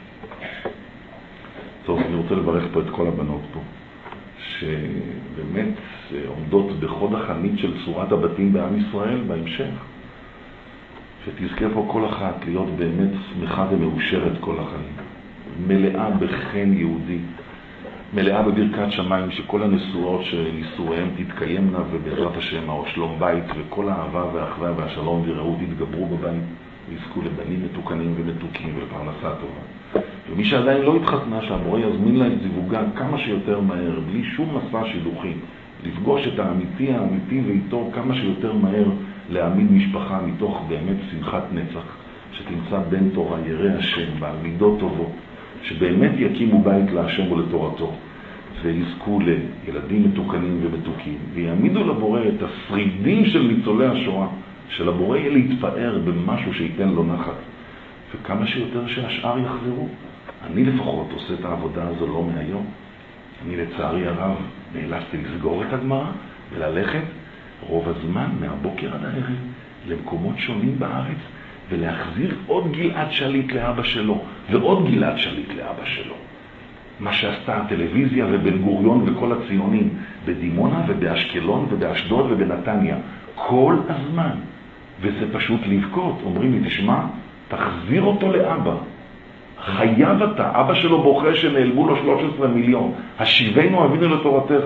טוב, אני רוצה לברך פה את כל הבנות פה, שבאמת עומדות בחוד החנית של צורת הבתים בעם ישראל בהמשך. שתזכה פה כל אחת להיות באמת שמחה ומאושרת כל החיים. מלאה בחן יהודי, מלאה בברכת שמיים, שכל הנשואות שנישואיהם תתקיימנה, ובעזרת השם שלום בית וכל האהבה והאחווה והשלום ורעות יתגברו בבית, ויזכו לבנים מתוקנים ומתוקים ולפרנסה טובה. ומי שעדיין לא התחתנה, שהמורה יזמין לה את זיווגה כמה שיותר מהר, בלי שום מסע שילוחי, לפגוש את האמיתי ואיתו כמה שיותר מהר להעמיד משפחה מתוך באמת שמחת נצח, שתמצא בן תורה ירא השם בעל מידות טובות, שבאמת יקימו בית להשם ולתורתו, ויזכו לילדים מתוקנים ומתוקים, ויעמידו לבורא את השרידים של ניצולי השואה, שלבורא יהיה להתפאר במשהו שייתן לו נחת, וכמה שיותר שהשאר יחזרו. אני לפחות עושה את העבודה הזו לא מהיום. אני לצערי הרב נאלצתי לסגור את הגמרא וללכת רוב הזמן מהבוקר עד הערב למקומות שונים בארץ, ולהחזיר עוד גלעד שליט לאבא שלו ועוד גלעד שליט לאבא שלו. מה שעשתה הטלוויזיה ובן גוריון וכל הציונים בדימונה ובאשקלון ובאשדוד ובנתניה כל הזמן, וזה פשוט לבכות. אומרים לי, תשמע, תחזיר אותו לאבא, חייב אתה. אבא שלו בוכה שנעלמו לו 13 מיליון, השיבנו אבינו לתורתך.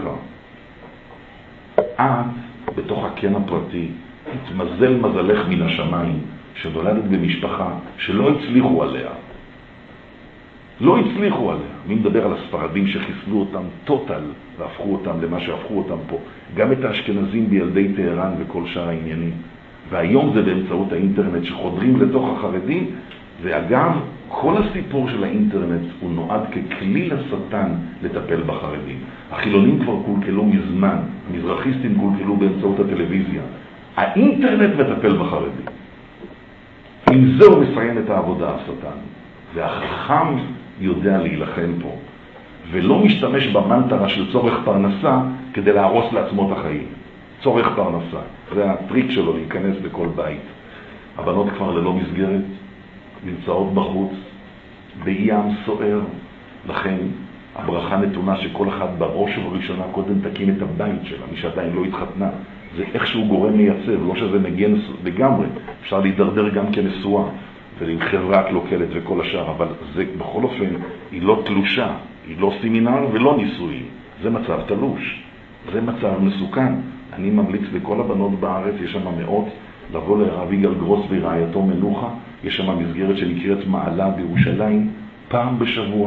את בתוך הקן הפרטי התמזל מזלך מן השמיים שנולדת במשפחה שלא הצליחו עליה. לא הצליחו עליה. מי מדבר על הספרדים שחיסלו אותם טוטל והפכו אותם למה שהפכו אותם פה? גם את האשכנזים בילדי טהרן וכל שאר העניינים. והיום זה באמצעות האינטרנט שחודרים לתוך החרדים. ואגב, כל הסיפור של האינטרנט הוא נועד ככלי לשטן לטפל בחרדים. החילונים כבר קולקלו מזמן, המזרחיסטים קולקלו באמצעות הטלוויזיה. האינטרנט מטפל בחרדים. עם זה הוא מסיים את העבודה, השטן. והחכם יודע להילחם פה, ולא משתמש במנטרה של צורך פרנסה כדי להרוס לעצמו את החיים. צורך פרנסה, זה הטריק שלו להיכנס לכל בית. הבנות כבר ללא מסגרת, נמצאות בחוץ, בים סוער, לכן הברכה נתונה שכל אחד בראש ובראשונה קודם תקים את הבית שלה, מי שעדיין לא התחתנה. זה איכשהו גורם מייצב, לא שזה מגן לגמרי, אפשר להידרדר גם כנשואה, ועם חברה קלוקלת וכל השאר, אבל זה בכל אופן, היא לא תלושה, היא לא סמינר ולא ניסוי, זה מצב תלוש, זה מצב מסוכן. אני ממליץ לכל הבנות בארץ, יש שם מאות, לבוא לרב יגאל גרוס ורעייתו מנוחה, יש שם מסגרת שנקראת מעלה בירושלים, פעם בשבוע,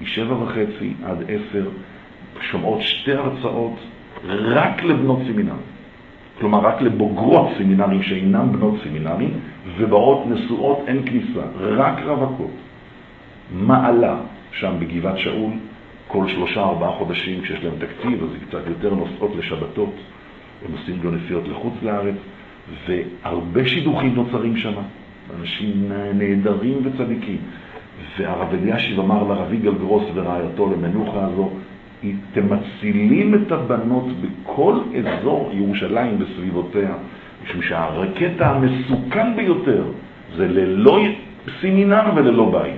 מ7:30 עד 10, שומעות 2 הרצאות רק לבנות סמינרים. כלומר, רק לבוגרות סמינרים שאינם בנות סמינרים, ובאות נשואות אין כניסה, רק רווקות. מעלה שם בגבעת שאול, כל 3-4 חודשים כשיש להם תקציב, אז היא קצת יותר נוסעות לשבתות, הם עושים גם נסיעות לחוץ לארץ, והרבה שידוכים נוצרים שם, אנשים נהדרים וצדיקים. והרב אלישיב אמר לרב יגאל גרוס ורעייתו למנוחה הזו, אתם מצילים את הבנות בכל אזור ירושלים וסביבותיה, משום שהקטע המסוכן ביותר זה ללא סמינר וללא בית.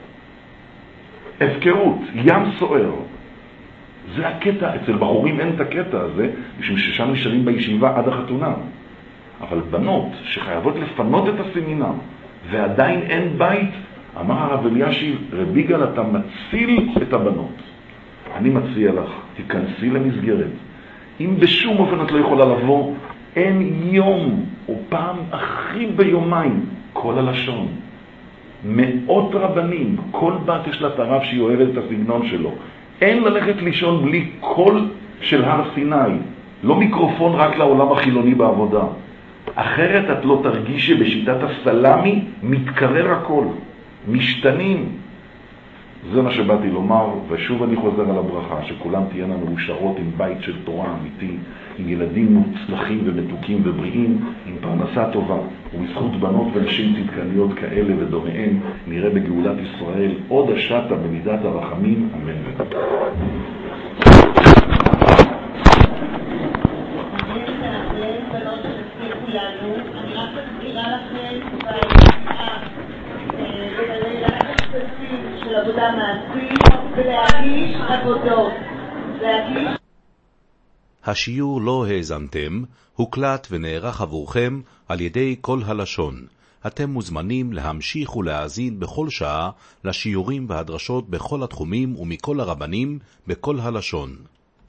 הפקרות, ים סוער. זה הקטע, אצל בחורים אין את הקטע הזה, משום ששם נשארים בישיבה עד החתונה. אבל בנות שחייבות לפנות את הסמינר ועדיין אין בית, אמר הרב אלישיב, רב יגאל, אתה מציל את הבנות. אני מציע לך, תיכנסי למסגרת. אם בשום אופן את לא יכולה לבוא, אין יום או פעם הכי ביומיים, כל הלשון. 100 רבנים, כל בת יש לה את הרב שהיא אוהבת את הסגנון שלו. אין ללכת לישון בלי קול של הר סיני. לא מיקרופון רק לעולם החילוני בעבודה. אחרת את לא תרגיש שבשיטת הסלמי מתקרר הכל. משתנים. זה מה שבאתי לומר, ושוב אני חוזר על הברכה, שכולם תהיינה מאושרות עם בית של תורה אמיתי, עם ילדים מוצלחים ומתוקים ובריאים, עם פרנסה טובה, ובזכות בנות ונשים צדקניות כאלה ודומיהן, נראה בגאולת ישראל עוד השטה במידת הרחמים, אמן. אני רק מזכירה לכם של עבודה מעשית ולהגיש עבודות. השיעור לא האזנתם, הוקלט ונערך עבורכם על ידי כל הלשון. אתם מוזמנים להמשיך ולהאזין בכל שעה לשיעורים והדרשות בכל התחומים ומכל הרבנים בכל הלשון.